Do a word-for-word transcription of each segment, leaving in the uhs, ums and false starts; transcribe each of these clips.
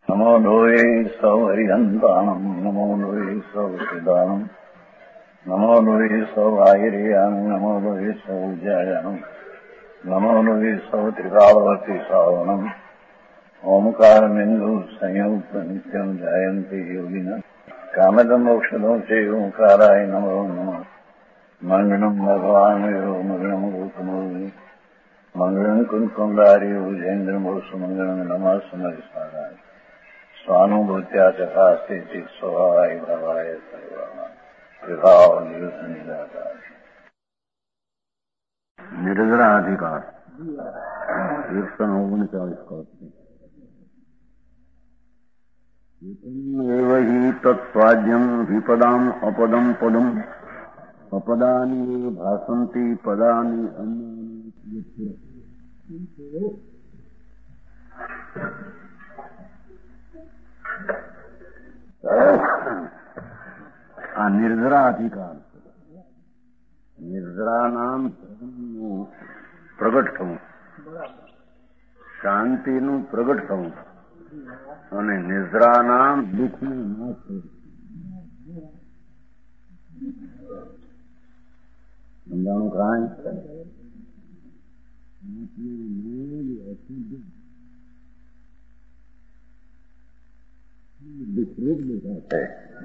નમો લોહે સૌ હરિહંતાણમ નમો લોહે સૌ સિદાનમ નમો લોહે સૌ આયર્યાન નમો લોહે સૌ જયાનમ નમો લોહે સૌ ત્રિકાળવતી સાવનમ ઓમકાર બિંદુ સંયુક્ત નિત્યમ જાયંતી યોગિના કામદમ ઔષધો છે ઓંકારાય નમો નમઃ મંગળમ ભગવાન મંગળમ ગૌતમોર્મિ મંગળમ કુંકુંડારી ઉજેન્દ્રમો સુમંગળમ નમઃ સમરિસ્વારાય સ્વાનુભૂત્યા ચકાસ્તે સ્વભાવાય ભાવાય સર્વાના પ્રભાવ નિવૃત્ત નિરાકાર નિરંજરા અધિકાર એકસો ઓગણચાલીસ કોટી એવ તત્સ્વાદ્યમ વિપદામ અપદમ પદમ અપદાની ભાસંતી પદાની અન્ય આ નિર્જરા અધિકાર નિર્જરા નામ ધર્મનું પ્રગટ થવું, શાંતિનું પ્રગટ થવું અને નિર્જરા નામ દુઃખનું નાશ થવું. સમજાણું કાંઈ દુઃખરૂપ દેખાશે.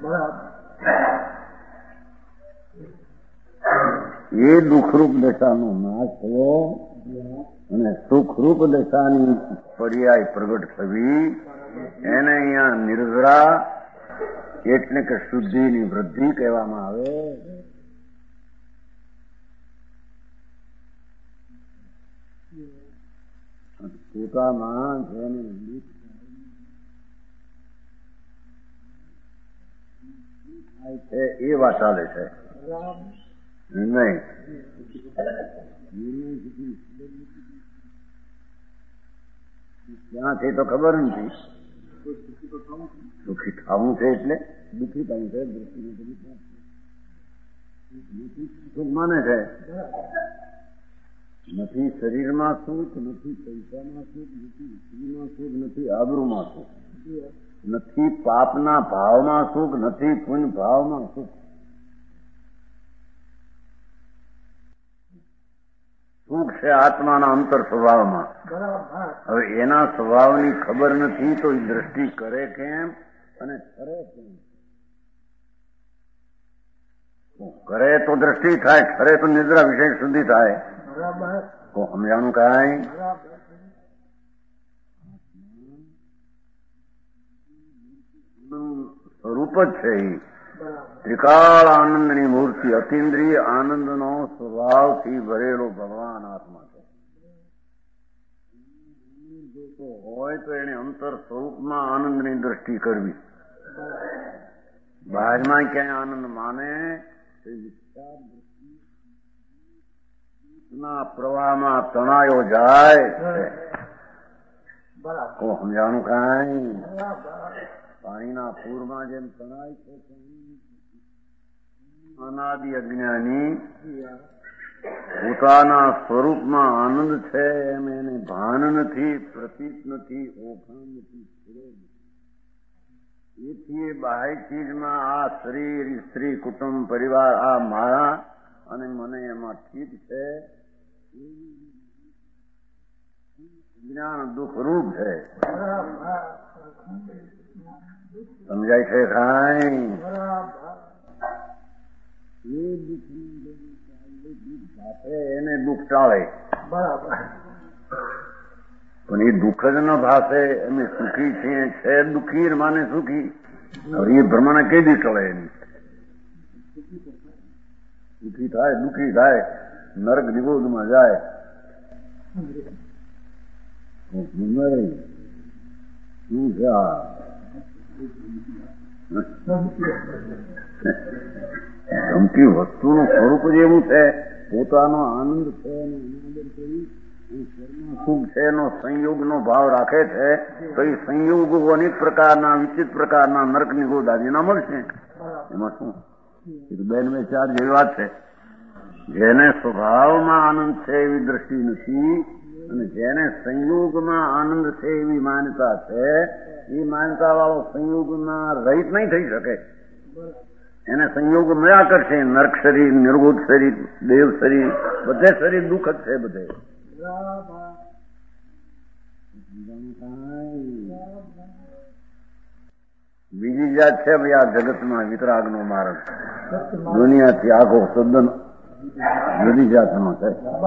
એ દુઃખરૂપ દશાનો નાશ થયો અને સુખરૂપ દશાની પર્યાય પ્રગટ થવી એને અહીંયા નિર્જરા એટલે કે શુદ્ધિની વૃદ્ધિ કહેવામાં આવે. પોતામાં જેને છે એ વાત ચાલે છે નહીં. ક્યાંથી તો ખબર નથી. દુઃખી થવું છે એટલે દુઃખી થવું છે. સુખ માને છે. નથી શરીરમાં સુખ, નથી પૈસામાં સુખ, નથી સ્ત્રીમાં સુખ, નથી આબરૂમાં સુખ, નથી પાપના ભાવમાં સુખ, નથી પુણ્ય ભાવમાં સુખ. સુખ છે આત્માના અંતર સ્વભાવમાં. હવે એના સ્વભાવની ખબર નથી તો એ દ્રષ્ટિ કરે કેમ અને કરે કેમ? કરે તો દ્રષ્ટિ થાય, કરે તો નિદ્રા વિષય શુદ્ધિ થાય. તો સમજાણું કાંઈ? સ્વરૂપ જ છે એ ત્રિકાળ આનંદની મૂર્તિ, અતિન્દ્રિય આનંદનો સ્વભાવથી ભરેલો ભગવાન આત્મા છે. જો હોય તો એને અંતર સ્વરૂપમાં આનંદની દ્રષ્ટિ કરવી. બહારમાં ક્યાંય આનંદ માને ના પ્રવાહમાં તણાયો જાય. તો સમજાણું કાંઈ? પાણીના પૂરમાં જેમ તણાય છે અનાદિ અજ્ઞાની પોતાના સ્વરૂપમાં આનંદ છે એમ એને ભાન નથી, પ્રતીત નથી, ઓળખાણ નથી. એથી એ બાહ્ય ચીજમાં આ શરીર, સ્ત્રી, કુટુંબ, પરિવાર આ મારા અને મને એમાં ઠીક છે જ્ઞાન દુઃખરૂપ છે. સમજાય છે કાંઈ? એને દુઃખ ટાળે પણ એ દુઃખ જ ન ભાષે. અમે સુખી છીએ, છે દુઃખી માને સુખી. હવે એ ભ્રમણા કઈ દી ટળે? એની દુઃખી થાય, દુઃખી થાય, નરક નિગોદમાં જાય. શું છે આ? ગમતી વસ્તુનું સ્વરૂપ જ એવું છે. પોતાનો આનંદ છે, સુખ છે એનો સંયોગનો ભાવ રાખે છે તો એ સંયોગો અનેક પ્રકારના વિચિત પ્રકારના નરક નિગોદ આદિના મળશે. એમાં શું? બેન બે ચાર જેવી વાત છે. જેને સ્વભાવમાં આનંદ છે એવી દ્રષ્ટિ નથી અને જેને સંયોગમાં આનંદ છે એવી માન્યતા છે, એ માન્યતા વાળો સંયોગમાં રહિત નહીં થઈ શકે. એને સંયોગ મળ્યા કરશે. નર્ક શરીર, નિર્ગોદ શરીર, દેવ શરીર, બધે શરીર દુઃખ જ છે. બધે બીજી જાત છે ભાઈ આ જગતમાં વિતરાગનો માર્ગ. દુનિયાથી આખો તદ્દન જુદી જાતનો છે.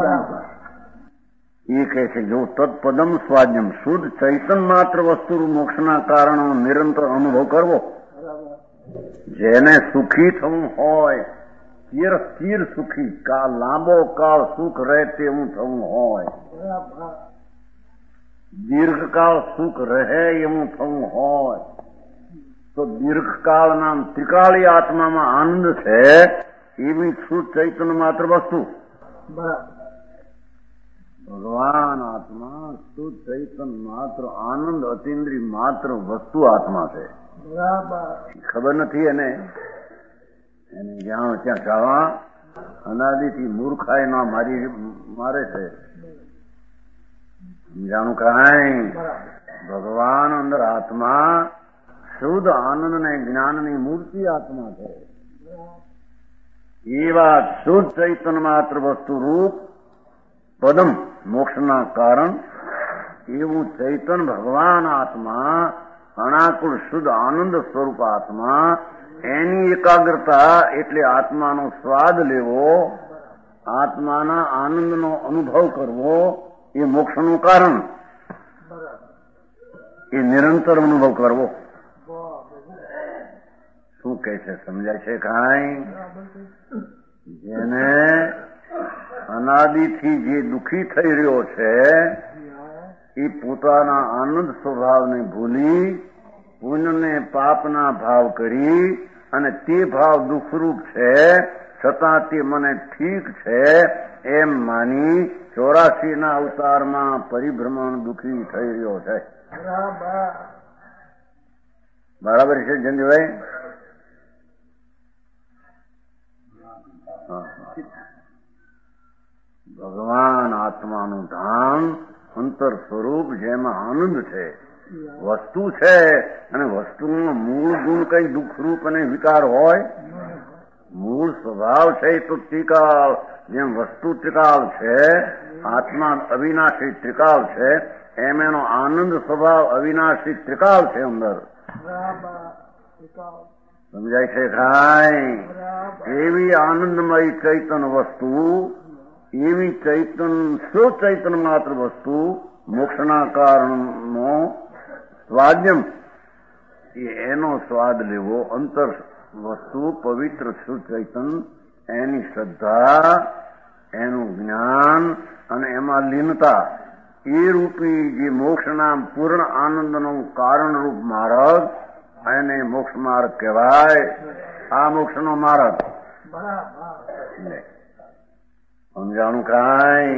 એ કહે છે જો તત્પદમ સ્વાદ્યમ, શુદ્ધ ચૈતન માત્ર વસ્તુ મોક્ષના કારણો નિરંતર અનુભવ કરવો. જેને સુખી થવું હોય, ચિર સ્થિર સુખી, કાળ લાંબો કાળ સુખ રહે તેવું થવું હોય, દીર્ઘકાળ સુખ રહે એવું થવું હોય, તો દીર્ઘકાળ નામ ત્રિકાળી આત્મામાં આનંદ છે એવી શુદ્ધ ચૈતન્ય માત્ર વસ્તુ. ભગવાન આત્મા શુદ્ધ ચૈતન્ય માત્ર આનંદ અતિન્દ્રિય માત્ર વસ્તુ આત્મા છે. ખબર નથી એને એને જ્યાં ત્યાં જવા અનાદિથી મૂર્ખાઈ ના મારી મારે છે. સમજાણું કાંઈ? ભગવાન અંદર આત્મા શુદ્ધ આનંદ ને જ્ઞાનની મૂર્તિ આત્મા છે. એ વાત શુદ્ધ ચૈતન્ય માત્ર વસ્તુ રૂપ પદમ મોક્ષના કારણ એવું ચૈતન ભગવાન આત્મા, અનાકુળ શુદ્ધ આનંદ સ્વરૂપ આત્મા, એની એકાગ્રતા એટલે આત્માનો સ્વાદ લેવો, આત્માના આનંદનો અનુભવ કરવો, એ મોક્ષનું કારણ. એ નિરંતર અનુભવ કરવો. શું કહે છે? સમજાય છે કાંઈ? જેને અનાદિથી જે દુઃખી થઈ રહ્યો છે એ પોતાના આનંદ સ્વભાવને ભૂલી પુણ્યને પાપના ભાવ કરી અને તે ભાવ દુઃખરૂપ છે છતાં તે મને ઠીક છે એમ માની ચોરાસી ના અવતારમાં પરિભ્રમણ દુઃખી થઈ રહ્યો છે. બરાબર છે જંજભાઈ? ભગવાન આત્માનું ધામ અંતર સ્વરૂપ જેમાં આનંદ છે, વસ્તુ છે, અને વસ્તુમાં મૂળ ગુણ કઈ દુઃખરૂપ અને વિકાર હોય? મૂળ સ્વભાવ છે એ તો ત્રિકાળ, જેમ વસ્તુ ત્રિકાળ છે, આત્મા અવિનાશી ત્રિકાળ છે, એમ એનો આનંદ સ્વભાવ અવિનાશી ત્રિકાળ છે અંદર. સમજાય છે કાંઈ? એવી આનંદમય ચૈતન વસ્તુ, એવી ચૈતન શુદ્ધ ચૈતન માત્ર વસ્તુ મોક્ષના કારણનો સ્વાદ્યમ, એનો સ્વાદ લેવો. અંતર વસ્તુ પવિત્ર શુદ્ધ ચૈતન, એની શ્રદ્ધા, એનું જ્ઞાન અને એમાં લીનતા, એ રૂપી જે મોક્ષના પૂર્ણ આનંદનું કારણરૂપ માર્ગ, એને મોક્ષ માર્ગ કહેવાય. આ મોક્ષનો માર્ગ. સમજાણું કાંઈ?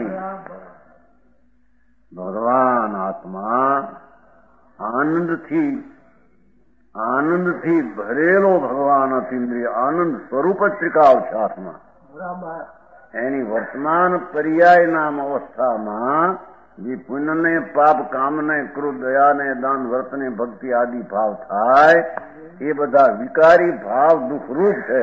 ભગવાન આત્મા આનંદથી આનંદથી ભરેલો ભગવાન અતિન્દ્રિય આનંદ સ્વરૂપ જ ત્રિકાળ છે આત્મા. એની વર્તમાન પર્યાય નામ અવસ્થામાં જે પુણ્યને પાપ કામને ક્રોધ દયાને દાન વર્તને ભક્તિ આદિ ભાવ થાય એ બધા વિકારી ભાવ દુઃખરૂપ છે.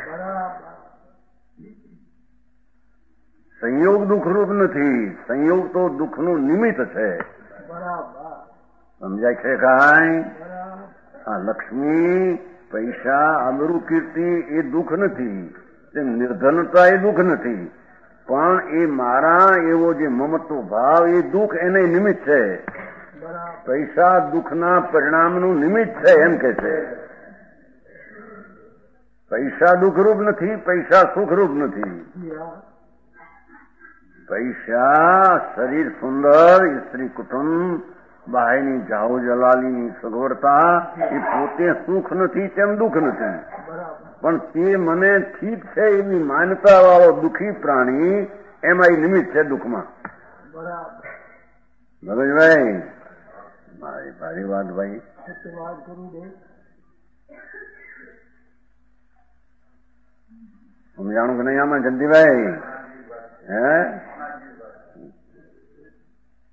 સંયોગ દુઃખરૂપ નથી. સંયોગ તો દુઃખનું નિમિત્ત છે. સમજાય છે કાંઈ? આ લક્ષ્મી, પૈસા, આબરૂ, કીર્તિ એ દુઃખ નથી. નિર્ધનતા એ દુઃખ નથી. પણ એ મારા એવો જે મમત્વ ભાવ એ દુઃખ એને નિમિત્ત છે. પૈસા દુઃખના પરિણામનું નિમિત્ત છે એમ કે છે. પૈસા દુઃખરૂપ નથી, પૈસા સુખરૂપ નથી. પૈસા, શરીર સુંદર, સ્ત્રી કુટુંબ, બાહેની જાહો જલાલીની સગવડતા એ પોતે સુખ નથી તેમ દુઃખ નથી. પણ તે મને ઠીક છે એવી માન્યતા વાળો દુઃખી પ્રાણી એમાં એ નિમિત્ત છે દુઃખમાં. ભગતભાઈ મારી મારી વાત ભાઈ સમજાણું કે નહીં આમાં જલ્દીભાઈ? હે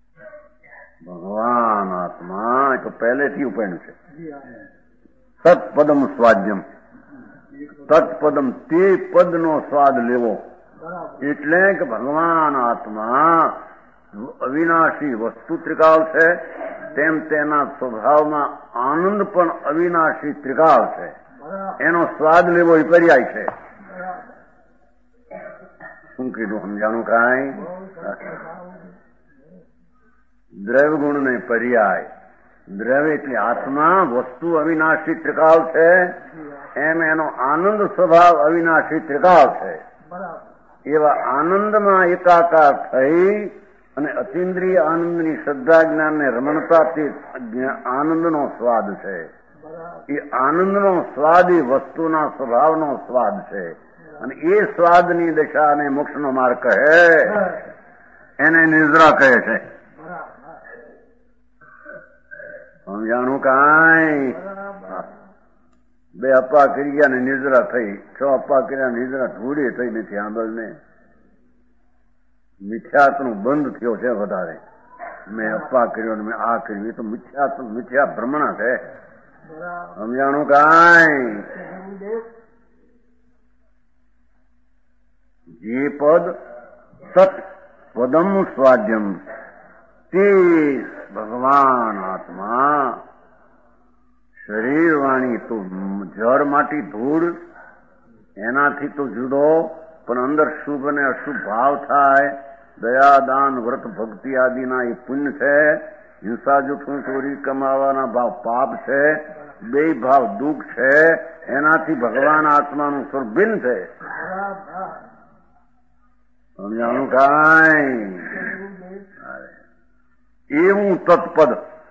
ભગવાન આત્મા તો પહેલેથી ઉપેણ છે. સત્પદમ સ્વાદ્યમ, તત્પદમ તે પદનો સ્વાદ લેવો એટલે કે ભગવાન આત્મા અવિનાશી વસ્તુ ત્રિકાળ છે, તેમ તેના સ્વભાવમાં આનંદ પણ અવિનાશી ત્રિકાળ છે. એનો સ્વાદ લેવો એ પર્યાય છે. શું કીધું સમજાણું? કાંઈ દ્રવ્ય ગુણ ને પર્યાય. દ્રવ્ય એટલે આત્મા, વસ્તુ અવિનાશી ત્રિકાળ છે, એમ એનો આનંદ સ્વભાવ અવિનાશી ત્રિકાળ છે. એવા આનંદમાં એકાકાર થઈ અને અતિન્દ્રિય આનંદની શ્રદ્ધા જ્ઞાન ને રમણતાથી આનંદનો સ્વાદ છે. એ આનંદનો સ્વાદ એ વસ્તુના સ્વભાવનો સ્વાદ છે. અને એ સ્વાદની દશાને મોક્ષનો માર્ગ કહે, એને નિદ્રા કહે છે. સમજાણું? કાંઈ બે અપ્પા કરી ગયા ને નિદ્રા થઈ, છ અપ્પા કર્યા નિદ્રા થોડી થઈ નથી. આંબળને મિથ્યાત્વનું બંધ થયો છે વધારે. મેં અપ્પા કર્યો ને મેં આ કર્યું, એ તો મિથ્યાત્વ મિથ્યા ભ્રમણા છે. સમજાણું? કાંઈ જે પદ સત પદમ સ્વાદ્યમ તે ભગવાન આત્મા શરીર વાણી તો જળ માટી ધૂળ એનાથી તો જુદો, પણ અંદર શુભ અને અશુભ ભાવ થાય. દયા દાન વ્રત ભક્તિ આદિના એ પુણ્ય છે. હિંસા જૂઠું ચોરી કમાવાના ભાવ પાપ છે. બે ભાવ દુઃખ છે. એનાથી ભગવાન આત્માનું સ્વરૂપ ભિન્ન છે. સમજાણું? કાંઈ એવું તત્પદ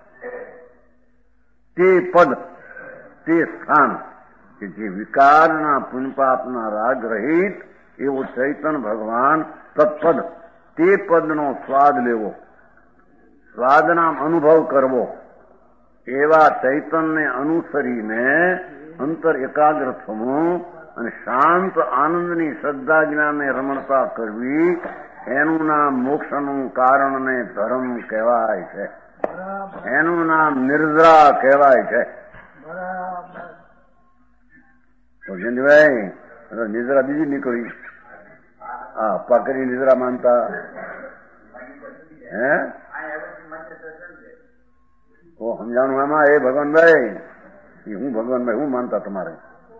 તે પદ તે સ્થાન કે જે વિકારના પુણ્યપાપના રાગ રહિત એવું ચૈતન ભગવાન તત્પદ તે પદનો સ્વાદ લેવો, સ્વાદના અનુભવ કરવો. એવા ચૈતનને અનુસરીને અંતર એકાગ્ર થવું અને શાંત આનંદની શ્રદ્ધા જ્ઞાનને રમણતા કરવી, એનું નામ મોક્ષનું કારણ ને ધર્મ કહેવાય છે. એનું નામ નિર્જરા કહેવાય છે. તો જયંતિભાઈ નિદ્રા બીજી નીકળી. હા, પાકરી નિદ્રા માનતા હે? તો સમજાણું આમાં? એ ભગવાનભાઈ, હું ભગવાનભાઈ હું માનતા તમારે?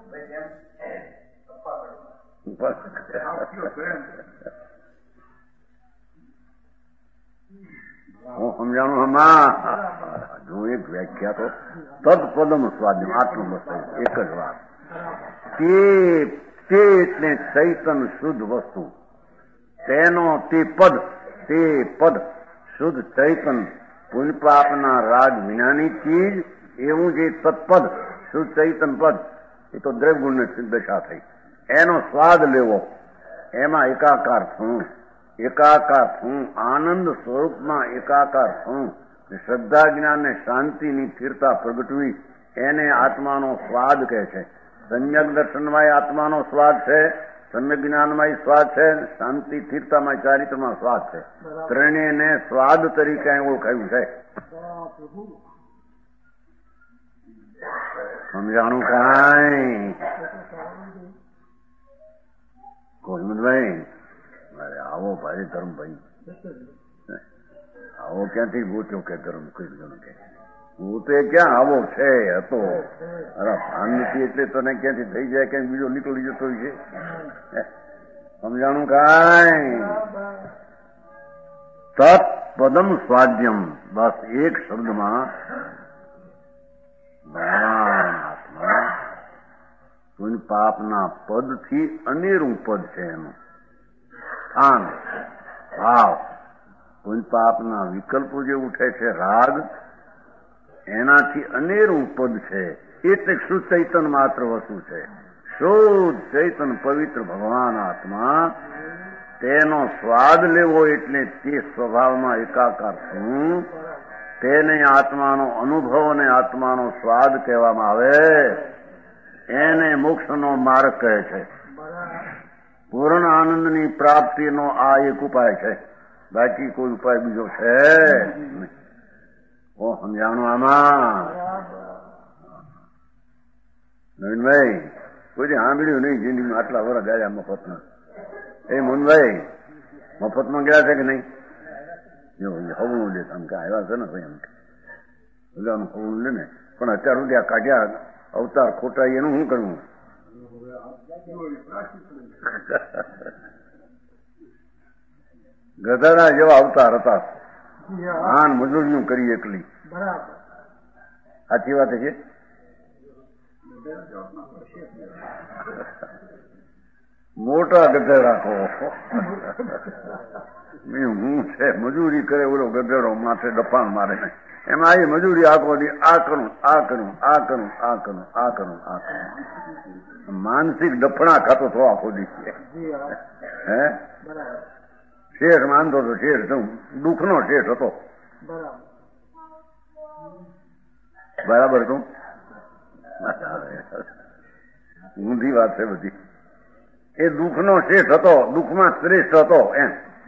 હું સમજાણું આમાં? જો એક વ્યાખ્યા તો તત્પદમ સ્વાદ્યમ, આટલું બસ એક જ વાત. તે તે એટલે ચૈતન શુદ્ધ વસ્તુ, તેનો તે પદ તે પદ શુદ્ધ ચૈતન પુણ્ય પાપના રાગ વિનાની ચીજ એવું જે તત્પદ શુદ્ધ ચૈતન પદ એ તો દ્રવ્યગુણની દશા થઈ. એનો સ્વાદ લેવો, એમાં એકાકાર થવું, એકાકાર થવું આનંદ સ્વરૂપમાં એકાકાર થવું, શ્રદ્ધા જ્ઞાન ને શાંતિની સ્થિરતા પ્રગટવી, એને આત્માનો સ્વાદ કહે છે. સમ્યક દર્શનમાં આત્માનો સ્વાદ છે, સમ્યક જ્ઞાનમાં સ્વાદ છે, શાંતિ સ્થિરતામાં ચારિત્રમાં સ્વાદ છે. ત્રણેયને સ્વાદ તરીકે ઓળખાયું છે. સમજાણું? કાંઈ ગોવિંદભાઈ? અરે આવો ભાઈ ધર્મ ભાઈ, આવો ક્યાંથી ગોત્યો કે ધર્મ? કઈ જણ કે ગોતે ક્યાં આવો છે હતો? અરે ભાન નથી એટલે તને ક્યાંથી થઈ જાય, ક્યાંક બીજો નીકળી જતો છે. સમજાણું? કાંઈ તત પદમ સ્વાદ્યમ, બસ એક શબ્દમાં ભગવાન આત્મા પુણ્ય પાપના પદથી અનેરું પદ છે. એનું સ્થાન ભાવ પુણ્ય પાપના વિકલ્પો જે ઉઠે છે રાગ, એનાથી અનેરું પદ છે. એટલે શુદ્ધ ચૈતન માત્ર વસ્તુ છે. શુદ્ધ ચૈતન પવિત્ર ભગવાન આત્મા, તેનો સ્વાદ લેવો એટલે તે સ્વભાવમાં એકાકાર થવું, તેને આત્માનો અનુભવ અને આત્માનો સ્વાદ કહેવામાં આવે. એને મોક્ષનો માર્ગ કહે છે. પૂર્ણ આનંદની પ્રાપ્તિનો આ એક ઉપાય છે, બાકી કોઈ ઉપાય બીજો છે નહીં. ઓ સમજાણું આમાં નવીનભાઈ કોઈ સાંભળ્યું નહીં જિંદગીમાં આટલા વર્ષ ગયા મફતમાં. એ મોહનભાઈ મફતમાં ગયા છે કે નહીં? હવણું લે આમ કે આવ્યા છે ને ભાઈ એમ બધાનું હવણું લે ને. પણ અત્યાર સુધી આ કાઢ્યા અવતાર ખોટા એનું શું કરવું? ગધાડા જેવા અવતાર હતા. આન મજૂરનું કરી એકલી. સાચી વાત છે. મોટા ગધેડા કહો હું છે મજૂરી કરે ઓલો ગધેડો માથે ડફાણ મારે એમાં આવી મજૂરી આખો દી આ કરું આ કરું આ કરું આ કરું આ કરું આ કરું માનસિક ડફણા ખાતો થો આખો દી. હે શેઠ માનતો તો શેઠ છું દુઃખનો શેઠ હતો. બરાબર તું ઊંધી વાત છે બધી. એ દુઃખનો શેઠ હતો, દુઃખમાં શ્રેષ્ઠ હતો એમ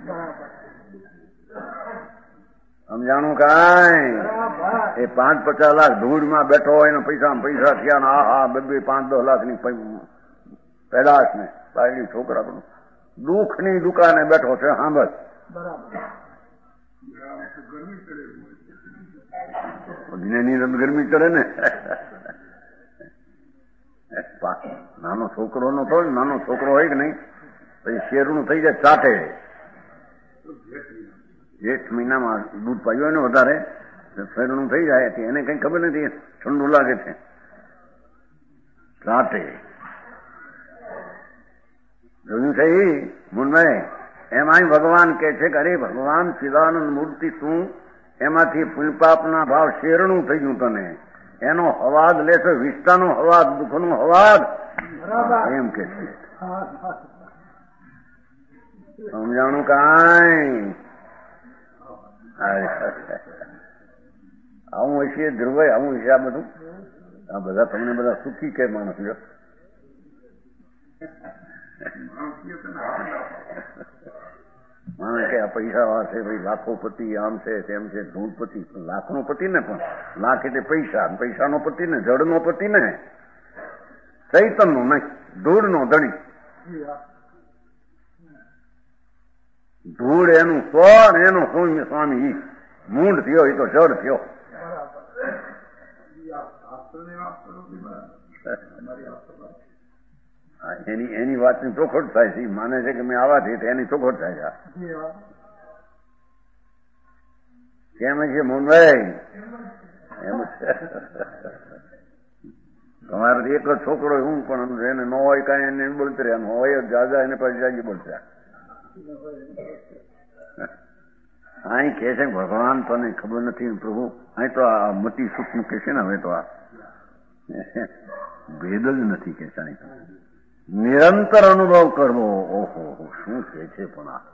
સમજાણું. કાંઈ એ પાંચ પચાસ લાખ ધૂળમાં બેઠો હોય ને પૈસા પૈસા થયા ને આ હા બે બે પાંચ દસ લાખ ની પેદાશ ને પાયલી છોકરા પણ દુઃખ ની દુકાને બેઠો છે. સાંભળ એની ગરમી ચડે ને. નાનો છોકરો નો તો નાનો છોકરો હોય કે નહીં પછી શેરનું થઈ જાય ચાટે. જેઠ મહિનામાં દૂધ પાયું હોય ને વધારે શેરનું થઈ જાય એને કઈ ખબર નથી ઠંડુ લાગે છે ચાટે. જોયું છે એ મુનભાઈ એમાં ભગવાન કે છે કે અરે ભગવાન ચિદાનંદ મૂર્તિ શું એમાંથી પુણ્યપાપના ભાવ શેરણું થઈ ગયું તને એનો હવાદ લેશે વિસ્તાનો હવાદ દુઃખનો હવાદ એમ કે છે. સમજાણું કાંઈ આવું હશે ધ્રુવાય આવું હશે આ બધું. આ બધા તમને બધા સુખી કે માણસ લ્યો માણસ કે આ પૈસા વાળા છે ભાઈ લાખો પતિ આમ છે તેમ છે ધૂળપતિ લાખનો પતિ ને પણ લાખ એટલે પૈસા પૈસાનો પતિ ને જળનો પતિ ને ચૈતનનો નહીં ધૂળનો ધણી. ધૂળ એનું સો ને એનું સૌમ્ય સ્વામી ઈ મૂંડ થયો એ તો જળ થયો. એની એની વાતની ચોખવટ થાય છે. માને છે કે મેં આવાથી તો એની ચોખવટ થાય છે. કેમ છે મોહનભાઈ? એમ તમારે એક જ છોકરો હું પણ એને ન હોય કઈ એને બોલતે રહે હોય જાજા એને પછી જાજી બોલશે. અહીં કે છે ભગવાન તને ખબર નથી પ્રભુ અહીં તો આ મતી સુખ નું કે છે ને હવે તો આ ભેદ જ નથી કે છે. નિરંતર અનુભવ કરવો. ઓહો શું કે છે પણ આ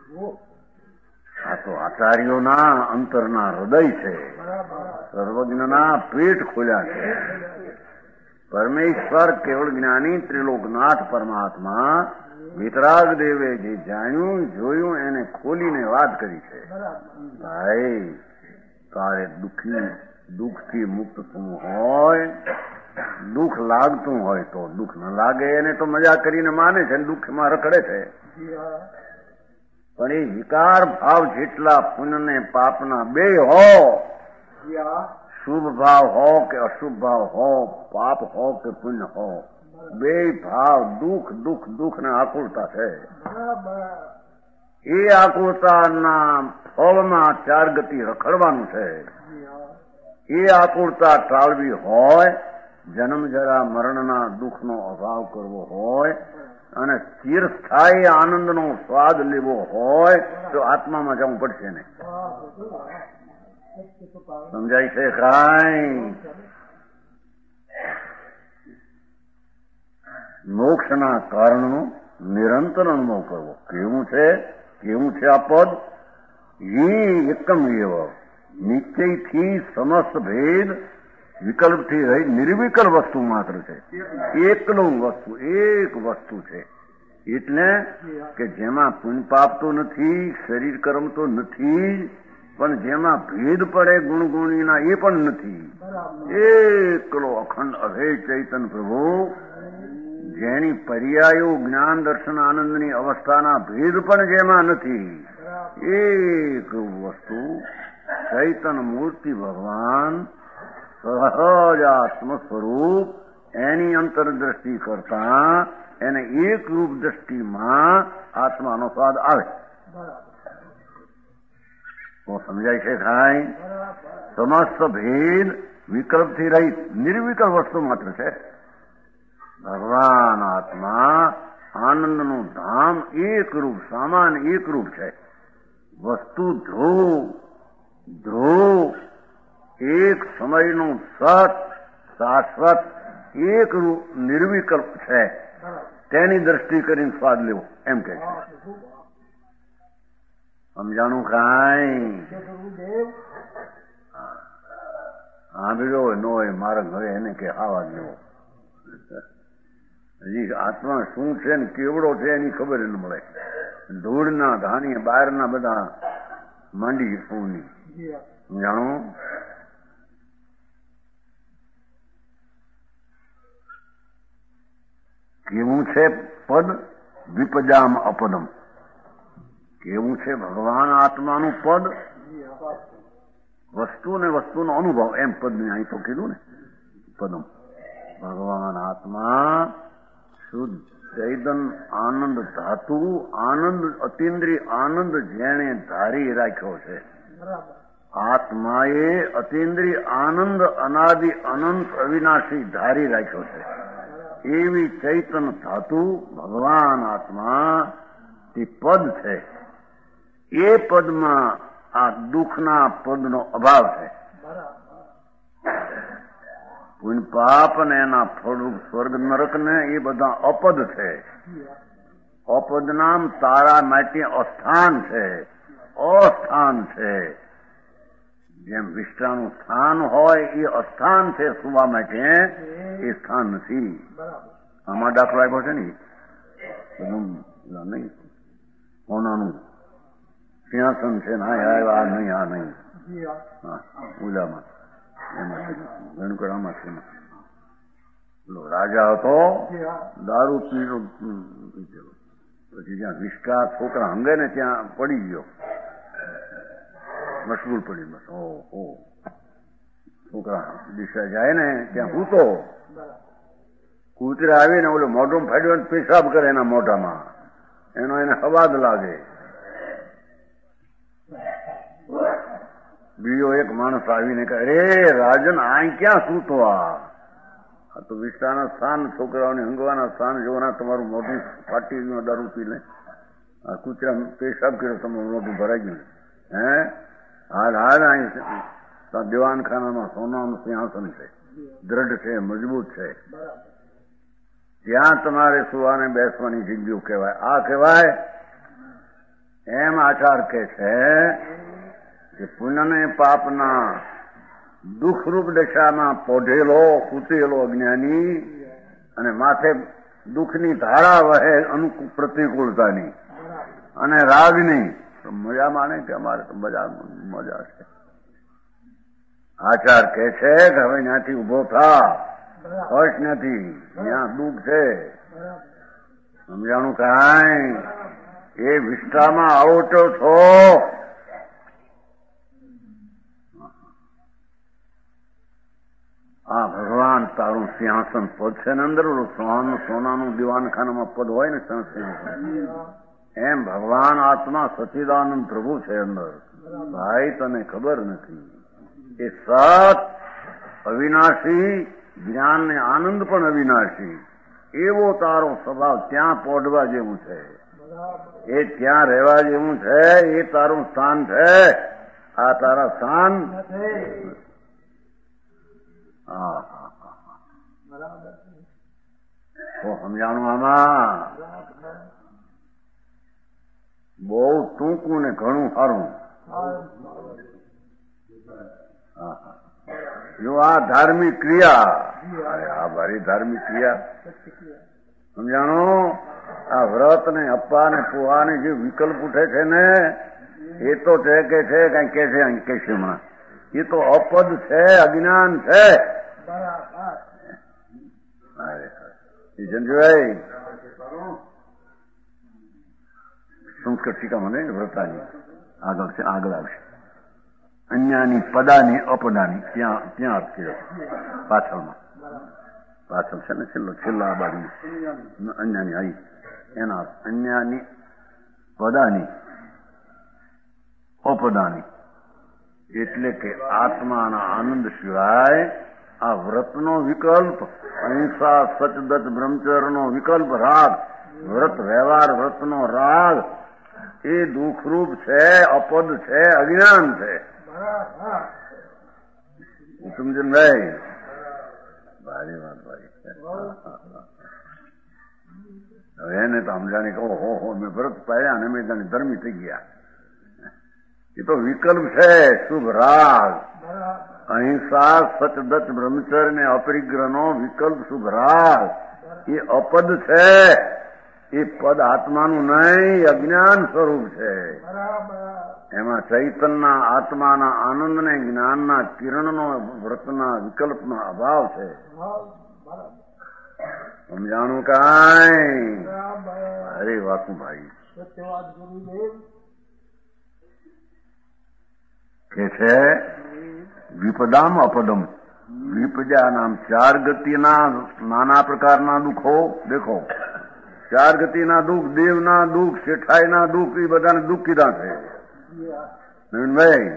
આ તો આચાર્યોના અંતરના હૃદય છે. સર્વજ્ઞના પેટ ખોલ્યા છે. પરમેશ્વર કેવળ જ્ઞાની ત્રિલોકનાથ પરમાત્મા વિતરાગ દેવે જે જાણ્યું જોયું એને ખોલીને વાત કરી છે. ભાઈ તારે દુઃખી દુઃખથી મુક્ત થવું હોય દુઃખ લાગતું હોય તો દુઃખ ન લાગે એને તો મજા કરીને માને છે દુઃખમાં રખડે છે. પણ એ વિકાર ભાવ જેટલા પુણ્ય ને પાપના બે હો શુભ ભાવ હો કે અશુભ ભાવ હો પાપ હો કે પુણ્ય હો બે ભાવ દુઃખ દુઃખ દુઃખ ને આકુળતા છે. એ આકુળતાના ફળમાં ચાર ગતિ રખડવાનું છે. એ આકુળતા ટાળવી હોય જન્મ જરા મરણના દુઃખનો અભાવ કરવો હોય અને ચિરસ્થાયી આનંદનો સ્વાદ લેવો હોય તો આત્મામાં જવું પડશે ને. સમજાય છે કાંઈ? મોક્ષના કારણનો નિરંતર અનુભવ કરવો. કેવું છે કેવું છે આ પદ? ઈ એકમ એવ નિશ્ચયથી સમસ્ત ભેદ વિકલ્પથી રહી નિર્વિકલ્પ વસ્તુ માત્ર છે. એકલું વસ્તુ એક વસ્તુ છે. એટલે કે જેમાં પુણ્ય પાપ તો નથી શરીર કર્મ તો નથી પણ જેમાં ભેદ પડે ગુણગુણીના એ પણ નથી. એકલો અખંડ અભેદ ચૈતન્ય પ્રભુ જેની પર્યાયો જ્ઞાન દર્શન આનંદની અવસ્થાના ભેદ પણ જેમાં નથી. એક વસ્તુ ચૈતન્ય મૂર્તિ ભગવાન સહજ આત્મ સ્વરૂપ એની અંતરદ્રષ્ટિ કરતા એને એક રૂપ દ્રષ્ટિમાં આત્માનો સ્વાદ આવે. તો સમજાય છે ખાય સમસ્ત ભેદ વિકલ્પથી રહિત નિર્વિકલ્પ વસ્તુ માત્ર છે. ભગવાન આત્મા આનંદનું ધામ એક રૂપ સામાન એક રૂપ છે. વસ્તુ ધ્રુવ ધ્રુવ એક સમયનું સત શાશ્વત એક રૂપ નિર્વિકલ્પ છે. તેની દ્રષ્ટિ કરીને સ્વાદ લેવો એમ કે છે. સમજાણું કાંઈ? સાંભળ્યો હોય ન હોય મારા ઘરે એને કે આવા લેવો. હજી આત્મા શું છે ને કેવડો છે એની ખબર ન મળે. ધૂળના ધાની બહારના બધા માંડી સોની સમજાણું. કેવું છે પદ વિપજામ અપદમ. કેવું છે ભગવાન આત્માનું પદ વસ્તુ ને વસ્તુનો અનુભવ એમ પદ ને અહીં તો કીધું ને પદમ. ભગવાન આત્મા શુદ્ધ ચૈતન્ય આનંદ ધાતુ આનંદ અતિન્દ્રિય આનંદ જેણે ધારી રાખ્યો છે. આત્માએ અતિન્દ્રિય આનંદ અનાદિ અનંત અવિનાશી ધારી રાખ્યો છે. એવી ચૈતન્ય ધાતુ ભગવાન આત્મા તે પદ છે. એ પદમાં આ દુઃખના પદનો અભાવ છે. પુણ્ય પાપ ને એના ફળરૂપ સ્વર્ગ નરક ને એ બધા અપદ છે. અપદ નામ તારા માટે અસ્થાન છે, અસ્થાન છે. જેમ વિષ્ટાનું સ્થાન હોય એ અસ્થાન છે સુવા માટે, એ સ્થાન નથી. આમાં દાખલો આપ્યો છે ને બધું નહીં કોનાનું સિંહાસન છે ને આ નહીં આ નહીં ઉલામાં એમાં ગણકરામાં છે. રાજા હતો દારૂ પીરો પીધેલો પછી જ્યાં વિષ્ટા છોકરા હંગે ને ત્યાં પડી ગયો મશગુલ પડી બસ ઓ છોકરા દિશા જાય ને ત્યાં હૂતો કૂતરા આવીને ઓલો મોઢું ફાડ્યો પેશાબ કરે એના મોઢામાં એનો એને અવાજ લાગે. બીજો એક માણસ આવીને કહે અરે રાજન આ ક્યાં સૂતો આ તો વિષ્ટાના સ્થાન છોકરાઓને હંગવાના સ્થાન જોવાના તમારું મોઢું ફાટી ગયું દારૂ પી લે આ કૂતરા પેશાબ કર્યો તમારું મોઢું ભરાઈ ગયું હે હાલ હાલ અહીં દિવાનખાનામાં સોનાનું સિંહાસન છે, દ્રઢ છે, મજબૂત છે. ત્યાં તમારે સુવાને બેસવાની જિંદગીઓ કહેવાય. આ કહેવાય એમ આચાર કે છે કે પુણ્યને પાપના દુઃખરૂપ દશામાં પોઢેલો કૂટેલો અજ્ઞાની અને માથે દુઃખની ધારા વહે અનુકૂળ પ્રતિકૂળતાની અને રાગની મજા માને કે અમારે તો મજા મજા છે. આચાર કે છે કે હવે ત્યાંથી ઉભો થા, હર્ષ નથી, ત્યાં દુઃખ છે. સમજાણું કાંઈ? એ વિષ્ટામાં આવો છો આ ભગવાન તારું સિંહાસન પદ છે ને અંદર સોનાનું સોનાનું દિવાનખાનામાં પદ હોય ને સિંહાસન એમ ભગવાન આત્મા સચિદાનંદ પ્રભુ છે અંદર. ભાઈ તને ખબર નથી એ સત અવિનાશી જ્ઞાન ને આનંદ પણ અવિનાશી એવો તારો સ્વભાવ ત્યાં પોઢવા જેવું છે, એ ત્યાં રહેવા જેવું છે, એ તારું સ્થાન છે. આ તારા સ્થાન હા હા હા તો સમજાણું આમાં બહુ ટૂંકું ને ઘણું સારું. જો આ ધાર્મિક ક્રિયા આ મારી ધાર્મિક ક્રિયા સમજાણો. આ વ્રત ને અપ્પા ને પોહા ને જે વિકલ્પ ઉઠે છે ને એ તો છે કે છે કઈ કે છે કે છે હમણાં એ તો અપદ છે, અજ્ઞાન છે. જંજુભાઈ સંસ્કૃત ટીકા મને વ્રતાની આગળ છે, આગળ આવશે. અન્યાની પદાની અપદાની ત્યાં ત્યાં અર્થ કર્યો પાછળમાં, પાછળ છે ને છેલ્લો છેલ્લા બાજુ અન્યાની આવી એના અર્થ અન્યાની પદાની અપદાની એટલે કે આત્માના આનંદ સિવાય આ વ્રતનો વિકલ્પ, અહિંસા સચદત બ્રહ્મચર્યનો વિકલ્પ રાગ, વ્રત વ્યવહાર વ્રતનો રાગ એ દુઃખરૂપ છે, અપદ છે, અજ્ઞાન છે. સમજણ ભાઈ? ભારી વાત ભાઈ. હવે એને તો સમજાણી કહો હો હો મેં વ્રત પાડ્યા અને મેં તને ધર્મી થઈ ગયા. એ તો વિકલ્પ છે. શુભ રાગ, અહિંસા સચદત બ્રહ્મચર્ય ને અપરિગ્રહનો વિકલ્પ શુભ રાગ એ અપદ છે. એ પદ આત્માનું નહીં, અજ્ઞાન સ્વરૂપ છે. એમાં ચૈતનના આત્માના આનંદ ને જ્ઞાનના કિરણનો વ્રતના વિકલ્પનો અભાવ છે. સમજાણું કાંઈ? અરે વાસુભાઈ કે છે વિપદામ અપદમ. વિપદા નામ ચાર ગતિના નાના પ્રકારના દુઃખો દેખો. ચાર ગતિના દુઃખ, દેવના દુઃખ, શેઠાઈના દુઃખ, એ બધાને દુઃખ કીધા છે. નવીનભાઈ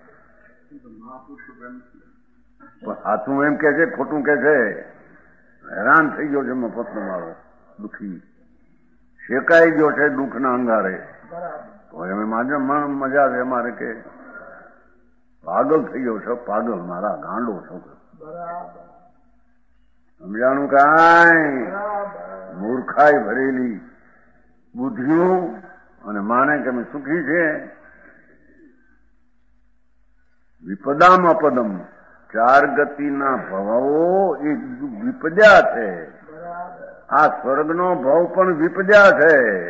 સાચું એમ કે છે ખોટું કે છે? હેરાન થઈ ગયો છે મફતનો મારો દુઃખી, શેકાઈ ગયો છે દુઃખના અંગારે. તો એમ મજા છે અમારે કે પાગલ થઈ ગયો છો, પાગલ મારા ગાંડો છોકરો. સમજાણું કાંઈ? મૂર્ખાઈ ભરેલી બુદ્ધિઓ અને માને કે અમે સુખી છે. વિપદામ અપદમ, ચાર ગતિના ભવો એ વિપદ્યા છે. આ સ્વર્ગનો ભવ પણ વિપદ્યા છે.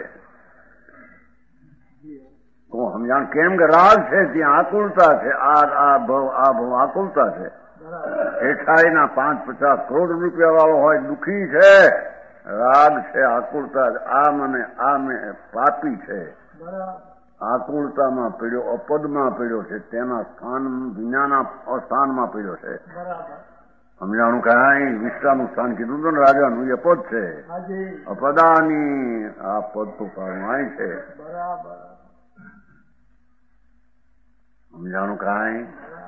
તો સમજાણ કેમ કે રાગ છે, ત્યાં આકુલતા છે. આ આ ભવ આ ભવ આકુલતા છે. શેઠાઈના પાંચ પચાસ કરોડ રૂપિયા વાળો હોય દુઃખી છે, રાગ છે, આકુલતા. આ મને આ મેં પાપી છે, આકુલતામાં પીડ્યો, અપદમાં પીડ્યો છે, તેના સ્થાન વિનાના અસ્થાનમાં પીડ્યો છે. સમજાણું કાંઈ? વિશ્રાનું સ્થાન કીધું હતું ને રાજાનું, એ પદ છે. અપદાની આ પદ તો પાડવાય છે. સમજાણું કાંઈ?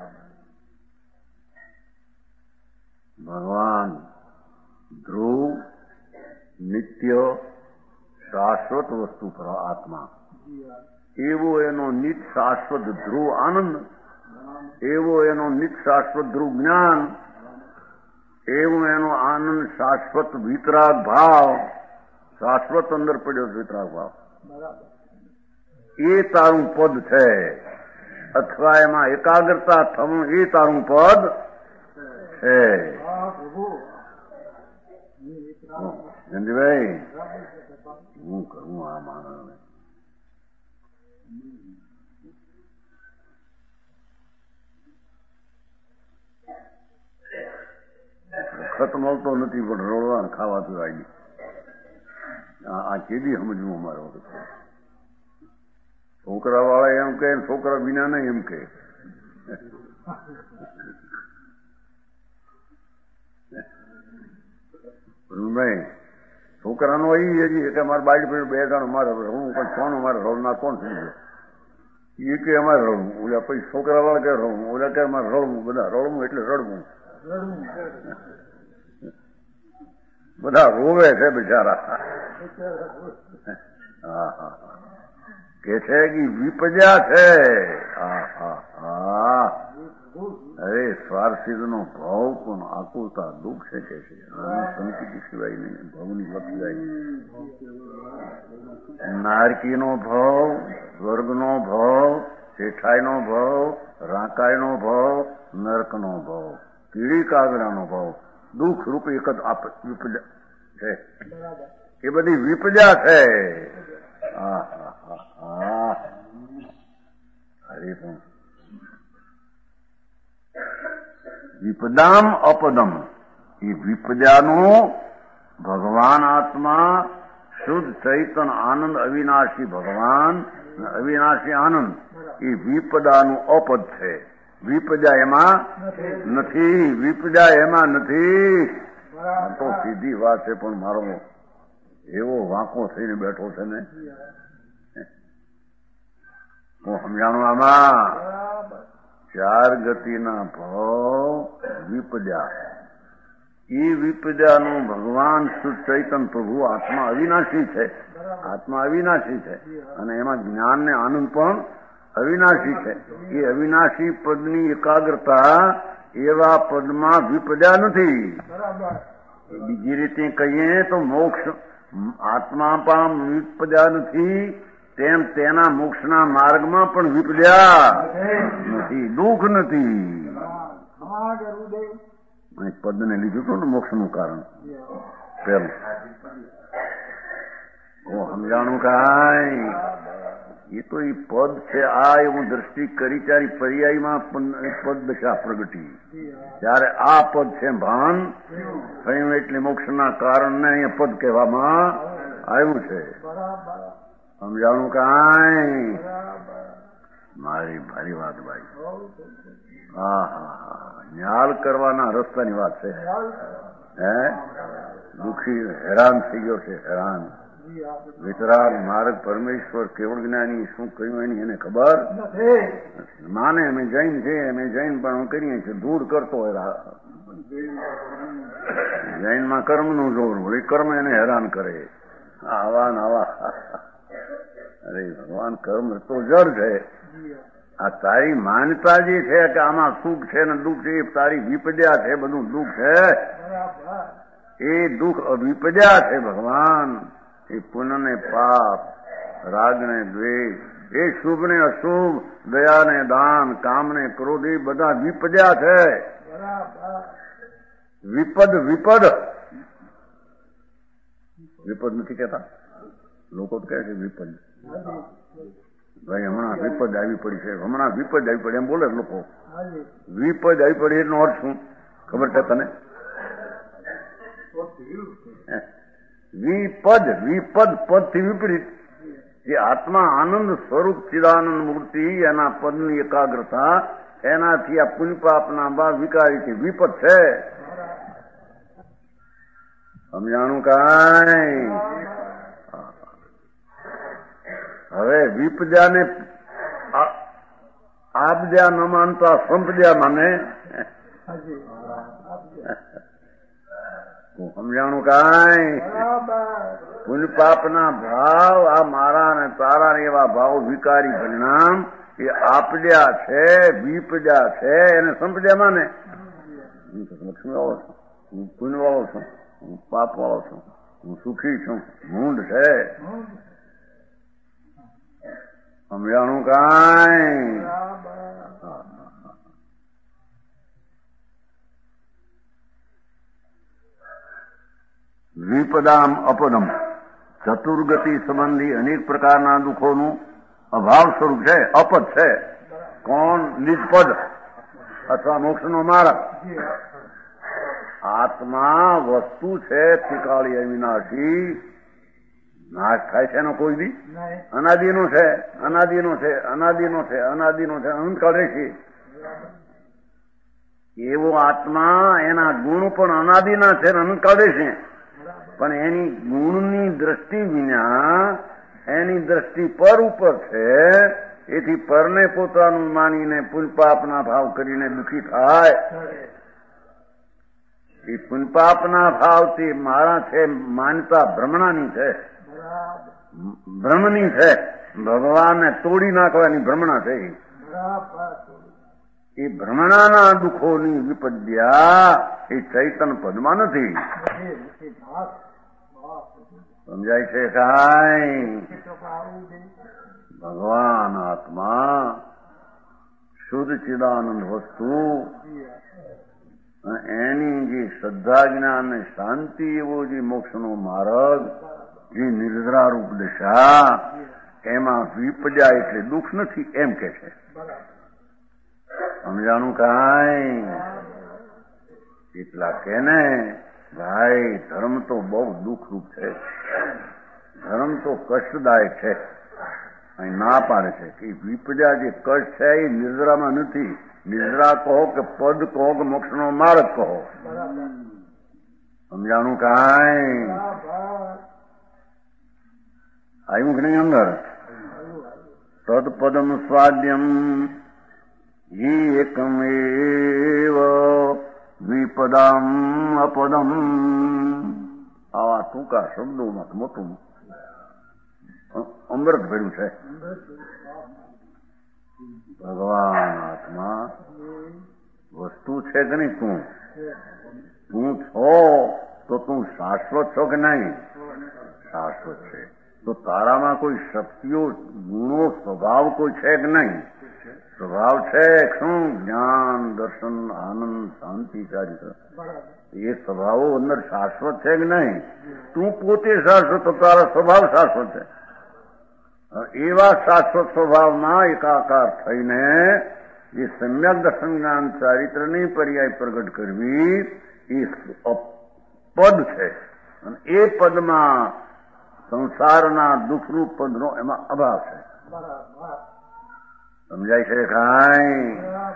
ભગવાન ધ્રુવ નિત્ય શાશ્વત વસ્તુ પર આત્મા, એવો એનો નિત શાશ્વત ધ્રુવ આનંદ, એવો એનો નિત શાશ્વત ધ્રુવ જ્ઞાન, એવો એનો આનંદ શાશ્વત વિતરાગ ભાવ, શાશ્વત અંદર પડ્યો વિતરાગ ભાવ. એ તારું પદ છે. અથવા એમાં એકાગ્રતા થવું એ તારું પદ છે. જંજીભાઈ હું કરું આ માણસ ખત મળતો નથી પણ રોડવા ખાવા પીવાય. આ કેદી સમજવું અમારે વખત. છોકરા વાળા એમ કે છોકરા વિના નહીં એમ કે. ભાઈ છોકરાનો એ હજી કે અમારે બાઈક બે જણ મારે રડવું, પણ કોણ અમારે રડનાર કોણ થઈ ગયો એ કે અમારે રડવું. ઓલા પછી છોકરા વાળા કે રડવું, ઓલા કે અમારે રડવું. બધા રડવું એટલે રડવું. બધા રોવે છે બિચારા. હા હા કે છે કે વિપજ્યા છે. હા હા હા અરે સ્વાર્થિદ નો ભાવ પણ આકુલતા દુઃખ છે કે છે. સંકિત સિવાય નહીં, ભવની લપ સિવાય. નારકીનો ભાવ, સ્વર્ગનો ભાવ, શેઠાઈનો ભાવ, રાકાઈનો ભાવ, નરકનો ભાવ, કીડી કાગડાનો ભાવ, દુઃખ રૂપે એક જ આપ વિપજા છે. એ બધી વિપજા છે. હા હા હા હા હરે પણ વિપદામ અપદમ, એ વિપદાનું ભગવાન આત્મા શુદ્ધ ચૈતન આનંદ અવિનાશી ભગવાન અવિનાશી આનંદ, એ વિપદાનું અપદ છે. વિપદા એમાં નથી, વિપદા એમાં નથી. તો સીધી વાત છે, પણ મારો એવો વાંકો થઈને બેઠો છે ને, હું સમજાણું આમાં ચાર ગતિના ભાવ વિપદા, એ વિપદાનું ભગવાન શુદ્ધ ચૈતન પ્રભુ આત્મા અવિનાશી છે, આત્મા અવિનાશી છે, અને એમાં જ્ઞાન ને આનંદ પણ અવિનાશી છે. એ અવિનાશી પદની એકાગ્રતા એવા પદમાં વિપદા નથી. બીજી રીતે કહીએ તો મોક્ષ આત્મા પણ વિપદા નથી, તેમ તેના મોક્ષના માર્ગમાં પણ વિપદા નથી, દુઃખ નથી. પદને લીધું હતું ને મોક્ષનું કારણ પેલું હું સમજાણું કાંઈ, એ તો એ પદ છે. આ એવું દ્રષ્ટિ કરી ત્યારે પર્યાયમાં પદ દશા પ્રગટી, ત્યારે આ પદ છે ભાન થયું, એટલે મોક્ષના કારણને અહીંયા પદ કહેવામાં આવ્યું છે. સમજાણું કાંઈ? મારી ભારી વાત ભાઈ. હા હા હા, ન્યાલ કરવાના રસ્તાની વાત છે. હે દુઃખી હેરાન થઈ ગયો છે, હેરાન વિતરાગ માર્ગ પરમેશ્વર કેવળ જ્ઞાની શું કહ્યું એની એને ખબર માને. અમે જૈન છે, અમે જૈન પણ કરીએ છીએ, દૂર કરતો હોય. જૈનમાં કર્મનું જોર, વળી કર્મ એને હેરાન કરે. આવા આવા અરે ભગવાન, કર્મ તો જડ છે. આ તારી માનતા જે છે કે આમાં સુખ છે ને દુઃખ છે, એ તારી વિપદ્યા છે. બધું દુઃખ છે, એ દુઃખ વિપદ્યા છે ભગવાન. એ પુણ્ય ને પાપ, રાગ ને દ્વેષ, એ શુભ ને અશુભ, દયા ને દાન, કામ ને ક્રોધ, એ બધા વિપદ્યા છે. વિપદ વિપદ વિપદ નથી કહેતા લોકો, તો કહે છે વિપદ. ભાઈ હમણાં વિપદ આવી પડી છે, હમણાં વિપદ આવી પડી એમ બોલે લોકો. વિપદ આવી પડી એનો અર્થ શું ખબર છે તને? વિપદ વિપદ પદ થી વિપરીત, જે આત્મા આનંદ સ્વરૂપ ચિદાનંદ મૂર્તિ, એના પદની એકાગ્રતા, એનાથી આ પુણ્યપાપના બાદ વિકારી વિપદ છે. સમજાણું કાંઈ? હવે વિપદ્યાને આપદ્યા ન માનતા સંપદ્યા માને. હું સમજાણું કાંઈ? પુણ્ય પાપના ભાવ, આ મારા ને તારા ને એવા ભાવ વિકારી પરિણામ, એ આપદ્યા છે, વિપદ્યા છે. એને સંપદ્યા માને. હું તો લક્ષ્મી વાળો છું, હું પુણ્ય વાળો છું, હું પાપ વાળો છું, હું સુખી છું, મૂંઢ છે. સમજાણું કાંઈ? વિપદામ અપદમ, ચતુર્ગતિ સંબંધી અનેક પ્રકારના દુઃખોનું અભાવ સ્વરૂપ છે, અપદ છે. કોણ? નિજપદ અથવા મોક્ષનો માર્ગ. આત્મા વસ્તુ છે ત્રિકાળી અવિનાશી, નાશ થાય છે એનો કોઈ દી અનાદિનો છે, અનાદિનો છે, અનાદિનો છે, અનાદિનો છે, અનંતકાળ રહેશે. એવો આત્મા, એના ગુણ પણ અનાદિના છે, અનંતકાળ રહેશે. પણ એની ગુણની દ્રષ્ટિ વિના એની દ્રષ્ટિ પર ઉપર છે. એથી પરને પોતાનું માનીને પુણ્યપાપના ભાવ કરીને દુઃખી થાય. એ પુણ્યપાપના ભાવથી મારા છે માનતા ભ્રમણાની છે, ભ્રમની છે. ભગવાનને તોડી નાખવાની ભ્રમણા છે. એ ભ્રમણાના દુઃખોની વિપદ્યા એ ચૈતન પદમાં નથી. સમજાય છે કાંઈ? ભગવાન આત્મા શુદ્ધ ચિદાનંદ વસ્તુ, એની જે શ્રદ્ધા જ્ઞાન ને શાંતિ એવો જે મોક્ષનો માર્ગ, જે નિર્જરારૂપ દશા, એમાં વિપજા એટલે દુઃખ નથી એમ કે છે. સમજાણું કાંઈ? એટલા કે ને ભાઈ ધર્મ તો બહુ દુઃખરૂપ છે, ધર્મ તો કષ્ટદાયક છે. અહીં ના પાડે છે કે વિપજા જે કષ્ટ છે એ નિદ્રામાં નથી. નિદ્રા કહો કે પદ કહો કે મોક્ષનો માર્ગ કહો. સમજાણું કાંઈ? આવ્યું કે નહીં અંદર? તદપદમ સ્વાદ્યમ હિ એકમેવ દ્વિપદામ અપદમ. આવા ટૂંકા શબ્દોમાં મોટું અમૃત ભર્યું છે. ભગવાન આત્મા વસ્તુ છે કે નહીં? તું તું છો તો તું શાશ્વત છો કે નહીં? શાશ્વત છે. તો તારામાં કોઈ શક્તિઓ, ગુણો, સ્વભાવ કોઈ છે કે નહીં? સ્વભાવ છે. શું? જ્ઞાન, દર્શન, આનંદ, શાંતિ, ચારિત્ર. એ સ્વભાવો અંદર શાશ્વત છે કે નહીં? તું પોતે શાશ્વત તો તારા સ્વભાવ શાશ્વત છે. એવા શાશ્વત સ્વભાવમાં એકાકાર થઈને એ સમ્યક દર્શન જ્ઞાન ચારિત્રની પર્યાય પ્રગટ કરવી એ પદ છે. અને એ પદમાં સંસારના દુઃખરૂપ પદનો એમાં અભાવ છે. સમજાય છે કાંઈ?